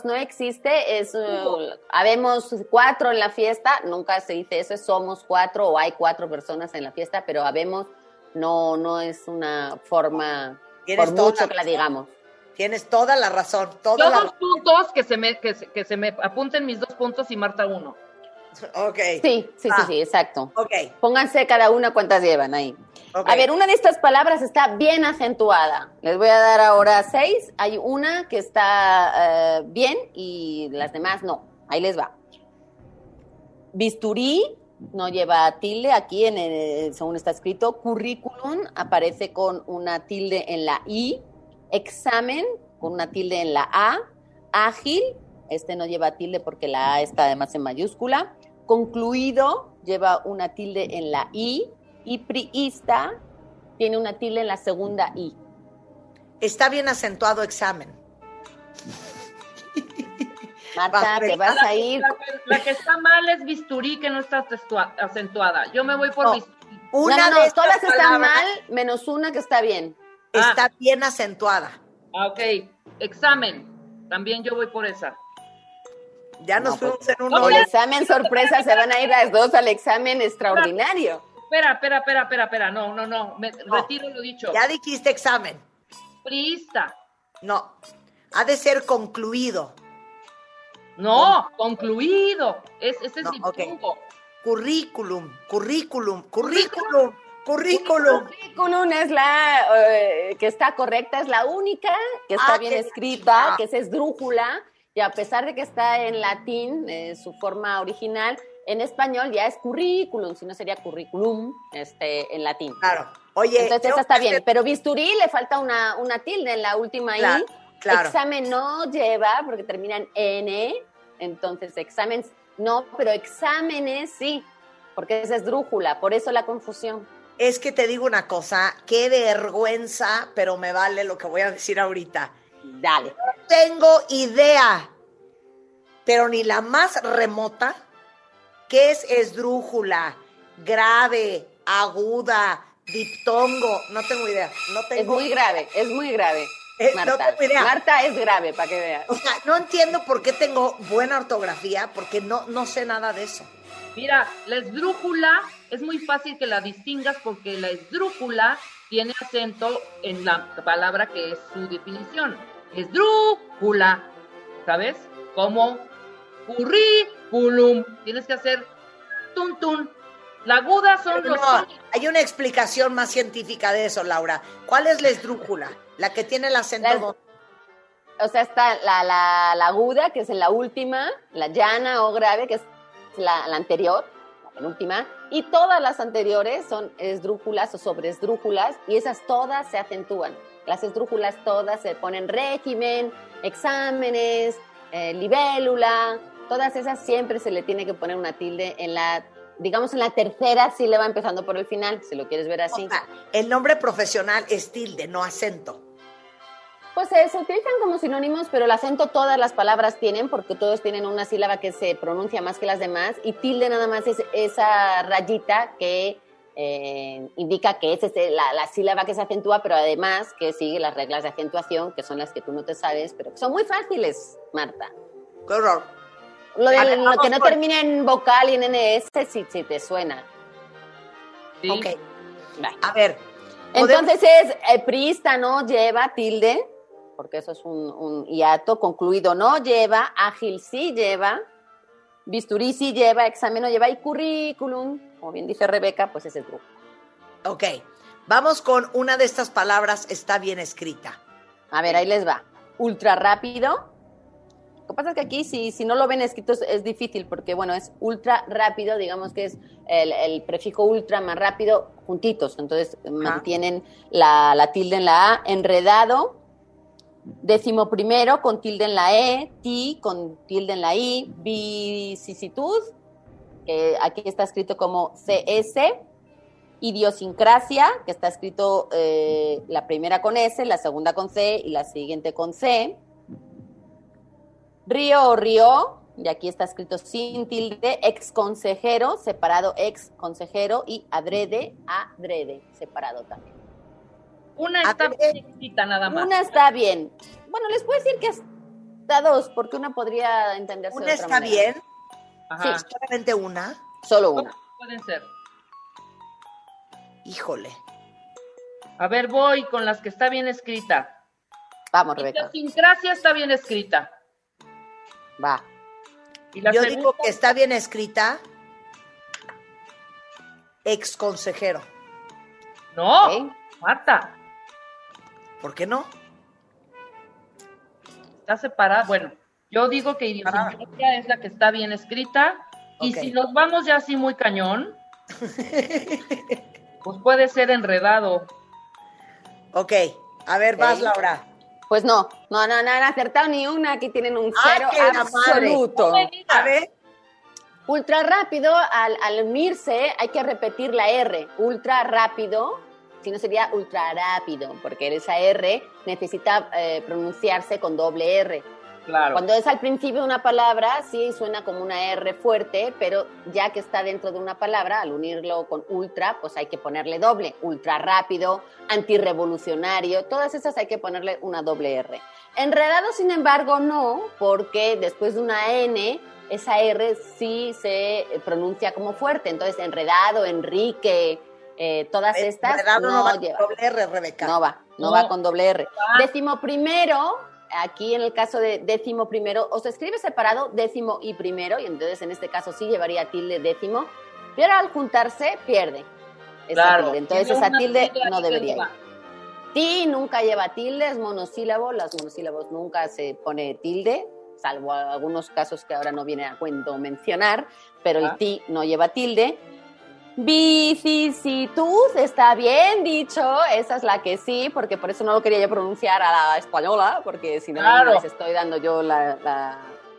habemos 4 en la fiesta, nunca se dice eso, somos 4 o hay 4 personas en la fiesta, pero habemos no es una forma, por mucho que la digamos. Tienes toda la razón. Yo 2 puntos, que se me apunten mis 2 puntos y Marta 1. Ok. Sí, exacto. Okay. Pónganse cada una cuántas llevan ahí. Okay. A ver, una de estas palabras está bien acentuada. Les voy a dar ahora 6. Hay una que está bien y las demás no. Ahí les va. Bisturí no lleva tilde aquí, según está escrito. Currículum aparece con una tilde en la I. Examen con una tilde en la A. Ágil, no lleva tilde porque la A está además en mayúscula. Concluido lleva una tilde en la I. Y priista tiene una tilde en la segunda I. Está bien acentuado examen. Marta, te vas a ir. La que está mal es bisturí, que no está acentuada. Yo me voy por bisturí. Todas están mal, menos una que está bien. Está bien acentuada. Ok, examen. También yo voy por esa. Ya nos fuimos en uno. El examen sorpresa, se van a ir las dos al examen extraordinario. Espera. No. Retiro lo dicho. Ya dijiste examen. Priista. No. Ha de ser concluido. No, concluido. Ese es mi punto. Currículum. Currículum es la que está correcta, es la única que está bien escrita, que es esdrújula, y a pesar de que está en latín, su forma original, en español ya es currículum, si no sería curriculum en latín. Claro. Oye, entonces esa está bien, pero bisturí le falta una tilde en la última I. Claro. Examen no lleva porque termina en N, entonces examen no, pero exámenes sí, porque es esdrújula, por eso la confusión. Es que te digo una cosa, qué vergüenza, pero me vale lo que voy a decir ahorita. Dale. No tengo idea, pero ni la más remota, qué es esdrújula, grave, aguda, diptongo, no tengo idea. Es muy grave. Marta. No tengo idea. Marta es grave, para que veas. O sea, no entiendo por qué tengo buena ortografía, porque no sé nada de eso. Mira, la esdrújula es muy fácil que la distingas porque la esdrújula tiene acento en la palabra que es su definición. Esdrújula, ¿sabes? Como currículum. Tienes que hacer tun. La aguda son los... No, hay una explicación más científica de eso, Laura. ¿Cuál es la esdrújula? La que tiene el acento... O sea, está la aguda, que es en la última, la llana o grave, que es la anterior, la penúltima, y todas las anteriores son esdrújulas o sobreesdrújulas, y esas todas se acentúan. Las esdrújulas todas se ponen régimen, exámenes, libélula, todas esas siempre se le tiene que poner una tilde en la, digamos en la tercera sílaba empezando por el final, si lo quieres ver así. O sea, el nombre profesional es tilde, no acento. Pues se utilizan como sinónimos, pero el acento todas las palabras tienen, porque todos tienen una sílaba que se pronuncia más que las demás, y tilde nada más es esa rayita que indica que esa es la sílaba que se acentúa, pero además que sigue las reglas de acentuación, que son las que tú no te sabes, pero que son muy fáciles, Marta. ¡Qué horror! Lo que no termina en vocal y en NS, si te suena. Sí. Ok. A ver. Entonces es priista no lleva tilde, porque eso es un hiato. Concluido no lleva, ágil sí lleva, bisturí sí lleva, examen no lleva y currículum, como bien dice Rebeca, pues es el truco. Ok. Vamos con una de estas palabras, está bien escrita. A ver, ahí les va. Ultra rápido. Lo que pasa es que aquí, si no lo ven escrito, es difícil, porque, bueno, es ultra rápido, digamos que es el prefijo ultra más rápido juntitos, entonces mantienen la tilde en la A. Enredado, 11º con tilde en la E, ti con tilde en la I, vicisitud, que aquí está escrito como CS, idiosincrasia, que está escrito la primera con S, la segunda con C y la siguiente con C. Río o río, y aquí está escrito sin tilde, ex consejero, separado ex consejero, y adrede, separado también. Una está bien escrita nada más. Una está bien. Bueno, les puedo decir que hasta dos, porque una podría entenderse ¿Una de otra está manera. bien? Ajá. Sí, solamente una. Solo una. Pueden ser. Híjole. A ver, voy con las que está bien escrita. Vamos, Rebeca. Idiosincrasia está bien escrita. Va. ¿Y la Yo segunda? digo que está bien escrita. Ex consejero. No, ¿Okay? Marta. ¿Por qué no? Está separada. Bueno, yo digo que idiosincrasia es la que está bien escrita. Y Ok. si nos vamos ya así muy cañón, pues puede ser enredado. Ok. A ver, vas, Laura. Pues no han acertado ni una, aquí tienen un cero que la madre. absoluto. No me digas. A ver. Ultra rápido, al unirse hay que repetir la R. Ultra rápido, si no sería ultra rápido, porque esa R necesita pronunciarse con doble R. Claro. Cuando es al principio de una palabra, sí suena como una R fuerte, pero ya que está dentro de una palabra, al unirlo con ultra, pues hay que ponerle doble. Ultra rápido, antirrevolucionario, todas esas hay que ponerle una doble R. Enredado, sin embargo, no, porque después de una N, esa R sí se pronuncia como fuerte. Entonces, enredado, Enrique, todas estas Enredado no va con lleva. doble R, Rebeca. No va con doble R. 11º, aquí en el caso de 11º, o se escribe separado 10º y primero, y entonces en este caso sí llevaría tilde 10º, pero al juntarse pierde esa Claro. tilde. Entonces Tiene esa una tilde tilde no ahí que debería no ir. va. Ti nunca lleva tilde, es monosílabo, los monosílabos nunca se pone tilde, salvo algunos casos que ahora no viene a cuento mencionar, pero el ti no lleva tilde. Vicisitud, está bien dicho, esa es la que sí, porque por eso no lo quería yo pronunciar a la española, porque si no Claro. les estoy dando yo la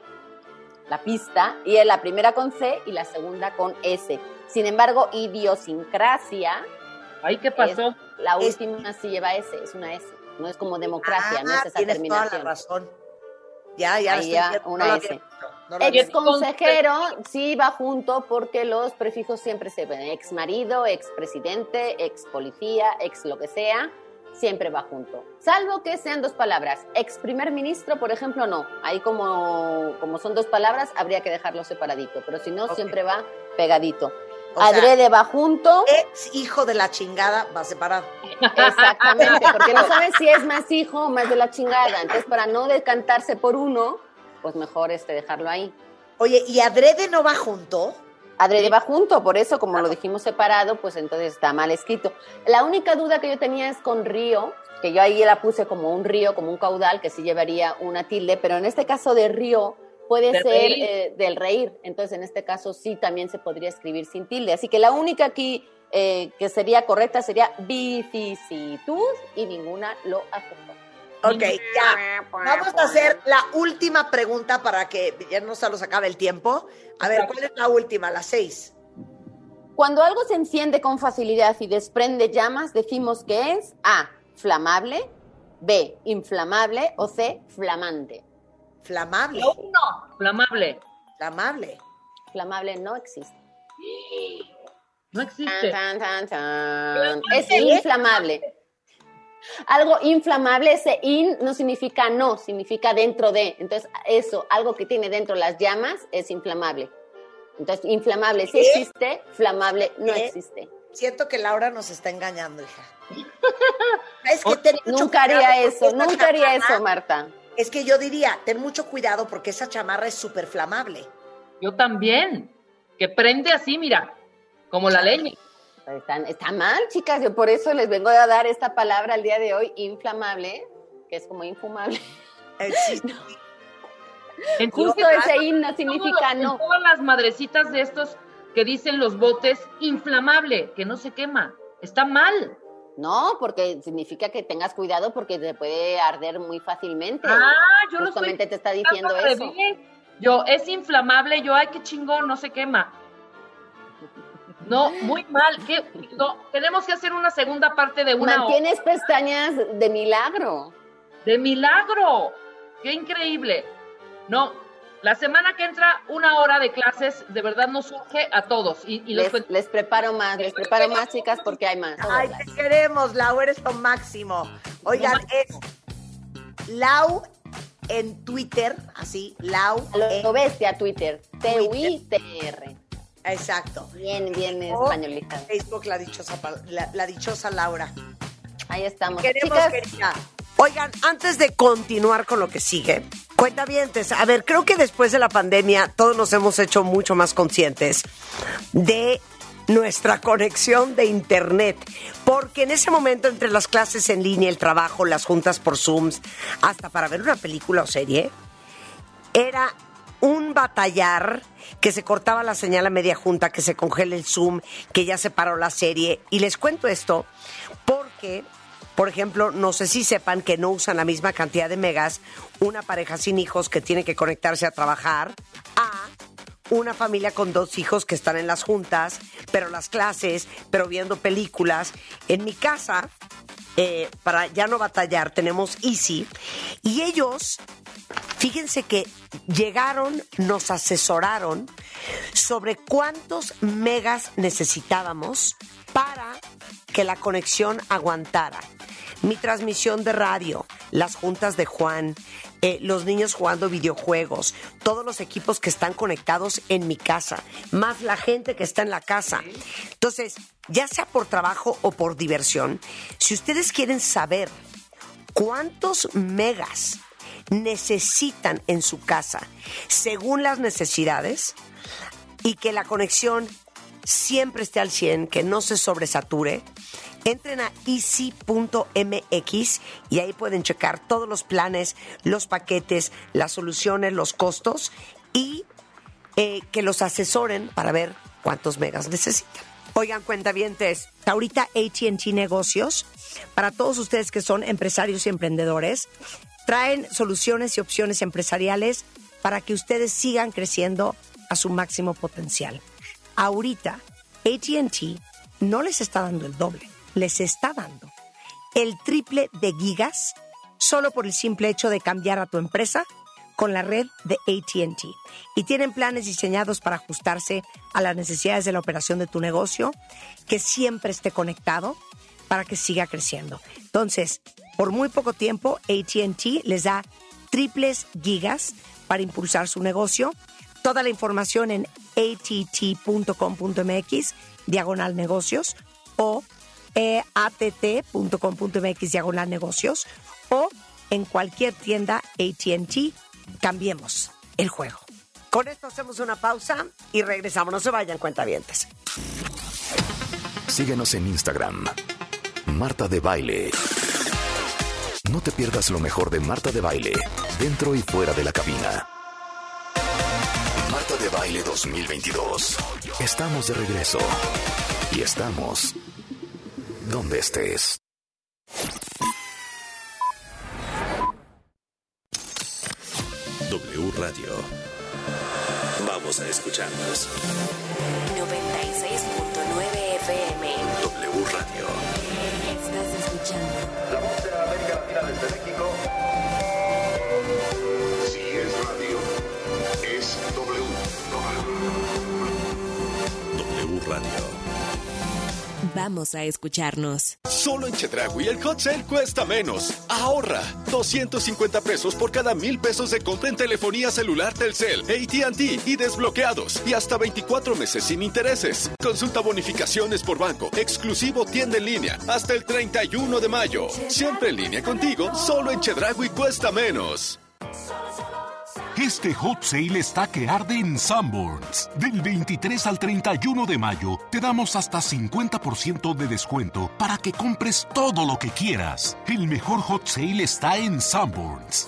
pista, y es la primera con C y la segunda con S. Sin embargo, idiosincrasia, Ay, ¿qué pasó? la última sí lleva S, es una S, no es como democracia, no es esa tienes terminación. toda la razón. Ya Ahí estoy ya viendo, una no lo S. había visto, no lo había Ex visto. consejero sí va junto porque los prefijos siempre se ven. Ex marido, ex presidente, ex policía, ex lo que sea, siempre va junto. Salvo que sean dos palabras. Ex primer ministro, por ejemplo, no. Ahí como son dos palabras, habría que dejarlo separadito. Pero si no, siempre va pegadito. O sea, Adrede va junto. Ex hijo de la chingada va separado. Exactamente, porque no sabes si es más hijo o más de la chingada. Entonces, para no decantarse por uno, pues mejor dejarlo ahí. Oye, ¿y adrede no va junto? Adrede va junto, por eso, como lo dijimos separado, pues entonces está mal escrito. La única duda que yo tenía es con río, que yo ahí la puse como un río, como un caudal, que sí llevaría una tilde, pero en este caso de río puede Del ser reír. del reír. Entonces, en este caso sí también se podría escribir sin tilde. Así que la única aquí que sería correcta sería vicisitud y ninguna lo aceptó. Ok, ya. Vamos a hacer la última pregunta para que ya no se nos acabe el tiempo. A ver, ¿cuál es la última? La 6. Cuando algo se enciende con facilidad y desprende llamas, decimos que es A, flamable, B, inflamable o C, flamante. Flamable. No, flamable. Flamable. Flamable no existe. No existe. Es inflamable. Algo inflamable, ese in no significa no, significa dentro de. Entonces, eso, algo que tiene dentro las llamas, es inflamable. Entonces, inflamable sí existe, flamable no existe. Siento que Laura nos está engañando, hija. Es que ten mucho Nunca haría eso, cuidado, nunca haría eso, Marta. Es que yo diría, ten mucho cuidado porque esa chamarra es súper flamable. Yo también. Que prende así, mira, como la leña. Está mal, chicas. Yo por eso les vengo a dar esta palabra el día de hoy, inflamable, que es como infumable. Justo ese in no significa no. Todas las madrecitas de estos que dicen los botes, inflamable, que no se quema. Está mal. No, porque significa que tengas cuidado porque te puede arder muy fácilmente. Yo lo Justamente te está diciendo eso. Yo, es inflamable, ay, qué chingón, no se quema. No, muy mal. No, tenemos que hacer una segunda parte de una Mantienes pestañas de milagro. ¡De milagro! ¡Qué increíble! No, la semana que entra, 1 hora de clases, de verdad nos surge a todos. Y les preparo más, chicas, porque hay más. Ay, te queremos, Lau, eres lo máximo. Oigan, es Lau en Twitter, así, Lau. Lo bestia Twitter, Twitter. Exacto. Bien españolista. Facebook, la dichosa Laura. Ahí estamos. Queremos, querida. Oigan, antes de continuar con lo que sigue, cuentavientes, a ver, creo que después de la pandemia todos nos hemos hecho mucho más conscientes de nuestra conexión de internet, porque en ese momento entre las clases en línea, el trabajo, las juntas por Zooms, hasta para ver una película o serie, era un batallar, que se cortaba la señal a media junta, que se congela el Zoom, que ya se paró la serie. Y les cuento esto porque, por ejemplo, no sé si sepan que no usan la misma cantidad de megas una pareja sin hijos que tiene que conectarse a trabajar a una familia con 2 hijos que están en las juntas, pero las clases, pero viendo películas. En mi casa, para ya no batallar, tenemos Easy, y ellos, fíjense que llegaron, nos asesoraron sobre cuántos megas necesitábamos para que la conexión aguantara. Mi transmisión de radio, las juntas de Juan, los niños jugando videojuegos, todos los equipos que están conectados en mi casa, más la gente que está en la casa. Entonces, ya sea por trabajo o por diversión, si ustedes quieren saber cuántos megas necesitan en su casa según las necesidades y que la conexión siempre esté al 100, que no se sobresature, entren a easy.mx y ahí pueden checar todos los planes, los paquetes, las soluciones, los costos y que los asesoren para ver cuántos megas necesitan. Oigan, cuentavientes, ahorita AT&T Negocios, para todos ustedes que son empresarios y emprendedores, traen soluciones y opciones empresariales para que ustedes sigan creciendo a su máximo potencial. Ahorita, AT&T no les está dando el doble, les está dando el triple de gigas solo por el simple hecho de cambiar a tu empresa con la red de AT&T. Y tienen planes diseñados para ajustarse a las necesidades de la operación de tu negocio, que siempre esté conectado para que siga creciendo. Entonces, por muy poco tiempo, AT&T les da triples gigas para impulsar su negocio. Toda la información en att.com.mx/negocios o att.com.mx/negocios o en cualquier tienda AT&T. Cambiemos el juego. Con esto hacemos una pausa y regresamos. No se vayan, cuentavientes. Síguenos en Instagram, Marta de Baile. No te pierdas lo mejor de Marta de Baile, dentro y fuera de la cabina. Marta de Baile 2022. Estamos de regreso. Y estamos donde estés. W Radio. Vamos a escucharnos. 96.9 FM. W Radio. Estás escuchando La voz de América Latina desde México. Si es radio, es W. W Radio. Vamos a escucharnos. Solo en Chedraui el hot sale cuesta menos. Ahorra 250 pesos por cada 1,000 pesos de compra en telefonía celular Telcel, AT&T y desbloqueados. Y hasta 24 meses sin intereses. Consulta bonificaciones por banco. Exclusivo tienda en línea. Hasta el 31 de mayo. Siempre en línea contigo. Solo en Chedraui cuesta menos. Este hot sale está que arde en Sanborns. Del 23 al 31 de mayo te damos hasta 50% de descuento para que compres todo lo que quieras. El mejor hot sale está en Sanborns.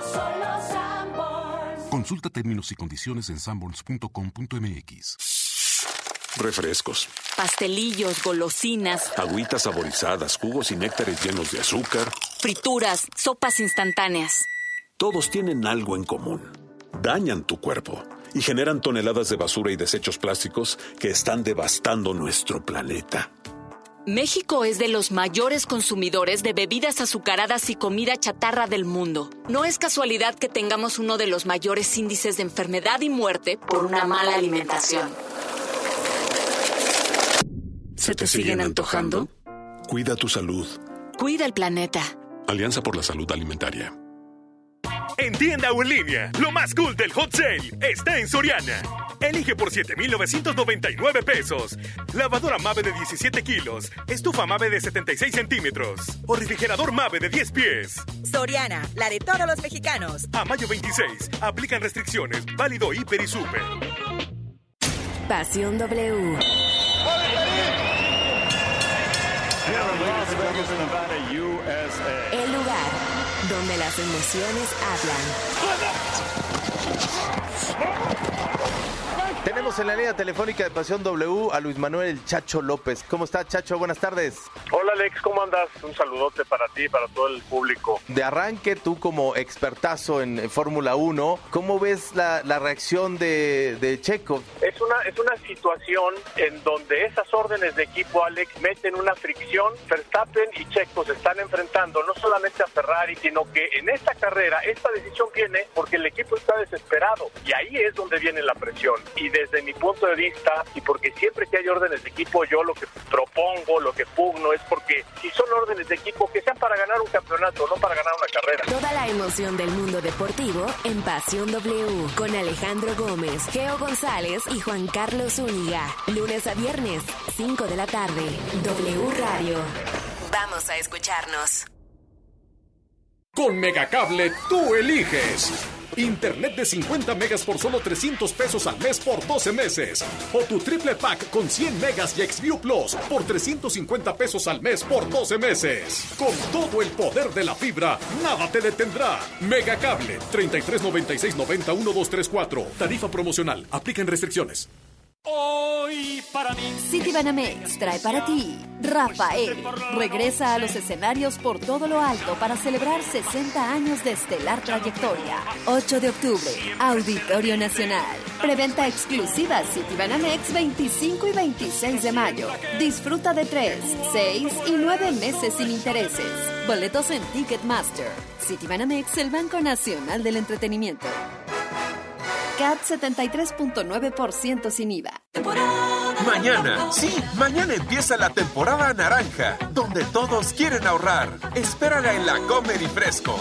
Consulta términos y condiciones en sanborns.com.mx. Refrescos, Pastelillos, golosinas, agüitas saborizadas, jugos y néctares llenos de azúcar. frituras, sopas instantáneas. Todos tienen algo en común. Dañan tu cuerpo y generan toneladas de basura y desechos plásticos que están devastando nuestro planeta. México es de los mayores consumidores de bebidas azucaradas y comida chatarra del mundo. No es casualidad que tengamos uno de los mayores índices de enfermedad y muerte por una mala alimentación. ¿Se te siguen antojando? Cuida tu salud. Cuida el planeta. Alianza por la Salud Alimentaria. En tienda o en línea, lo más cool del hot sale está en Soriana. Elige por 7,999 pesos. Lavadora Mave de 17 kilos. Estufa Mave de 76 centímetros. O refrigerador Mave de 10 pies. Soriana, la de todos los mexicanos. A mayo 26. Aplican restricciones. Válido Hiper y Super. Pasión W. El lugar donde las emociones hablan. Tenemos en la línea telefónica de Pasión W a Luis Manuel Chacho López. ¿Cómo está, Chacho? Buenas tardes. Hola, Alex, ¿cómo andas? Un saludote para ti y para todo el público. De arranque, tú como expertazo en Fórmula 1, ¿cómo ves la reacción de Checo? Es una situación en donde esas órdenes de equipo, Alex, meten una fricción. Verstappen y Checo se están enfrentando no solamente a Ferrari, sino que en esta carrera, esta decisión viene porque el equipo está desesperado. Y ahí es donde viene la presión. Y desde mi punto de vista, y porque siempre que hay órdenes de equipo, yo lo que propongo, lo que pugno, es porque si son órdenes de equipo, que sean para ganar un campeonato, no para ganar una carrera. Toda la emoción del mundo deportivo en Pasión W, con Alejandro Gómez, Geo González y Juan Carlos Zúñiga. Lunes a viernes, 5 de la tarde. W Radio. Vamos a escucharnos. Con Megacable tú eliges. Internet de 50 megas por solo 300 pesos al mes por 12 meses. O tu triple pack con 100 megas y XView Plus por 350 pesos al mes por 12 meses. Con todo el poder de la fibra, nada te detendrá. Megacable, 3396901234. Tarifa promocional. Aplican restricciones. Hoy para mí. Citibanamex trae para ti Rafael. Regresa a los escenarios por todo lo alto para celebrar 60 años de estelar trayectoria. 8 de octubre, Auditorio Nacional. Preventa exclusiva Citibanamex 25 y 26 de mayo. Disfruta de 3, 6 y 9 meses sin intereses. Boletos en Ticketmaster. Citibanamex, el Banco Nacional del Entretenimiento. CAT 73.9% sin IVA. Mañana, sí, mañana empieza la temporada naranja, donde todos quieren ahorrar. Espérala en la Comer y Fresco.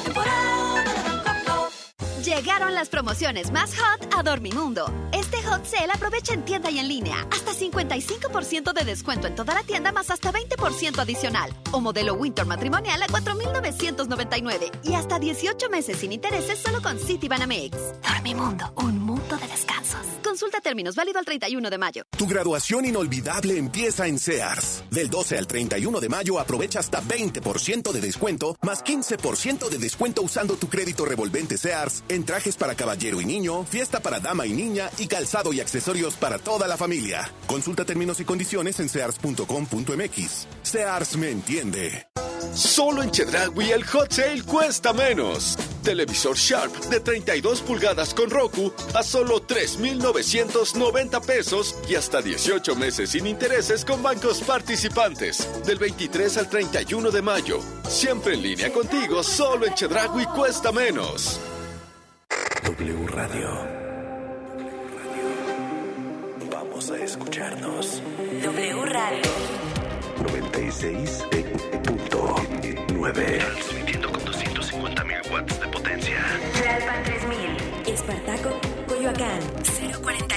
Llegaron las promociones más hot a Dormimundo. Este hot sale aprovecha en tienda y en línea. Hasta 55% de descuento en toda la tienda, más hasta 20% adicional. O modelo Winter matrimonial a $4,999. Y hasta 18 meses sin intereses solo con Citibanamex. Dormimundo, un mundo de descansos. Consulta términos, válido al 31 de mayo. Tu graduación inolvidable empieza en Sears. Del 12 al 31 de mayo aprovecha hasta 20% de descuento, más 15% de descuento usando tu crédito revolvente Sears en trajes para caballero y niño, fiesta para dama y niña y calzado y accesorios para toda la familia. Consulta términos y condiciones en sears.com.mx. Sears me entiende. Solo en Chedraui el hot sale cuesta menos. Televisor Sharp de 32 pulgadas con Roku a solo 3,990 pesos y hasta 18 meses sin intereses con bancos participantes. Del 23 al 31 de mayo. Siempre en línea contigo, solo en Chedraui cuesta menos. W Radio. Vamos a escucharnos. W Radio. 96.9. Transmitiendo con 250,000 watts de potencia. Tlalpan 3000. Espartaco, Coyoacán. 040.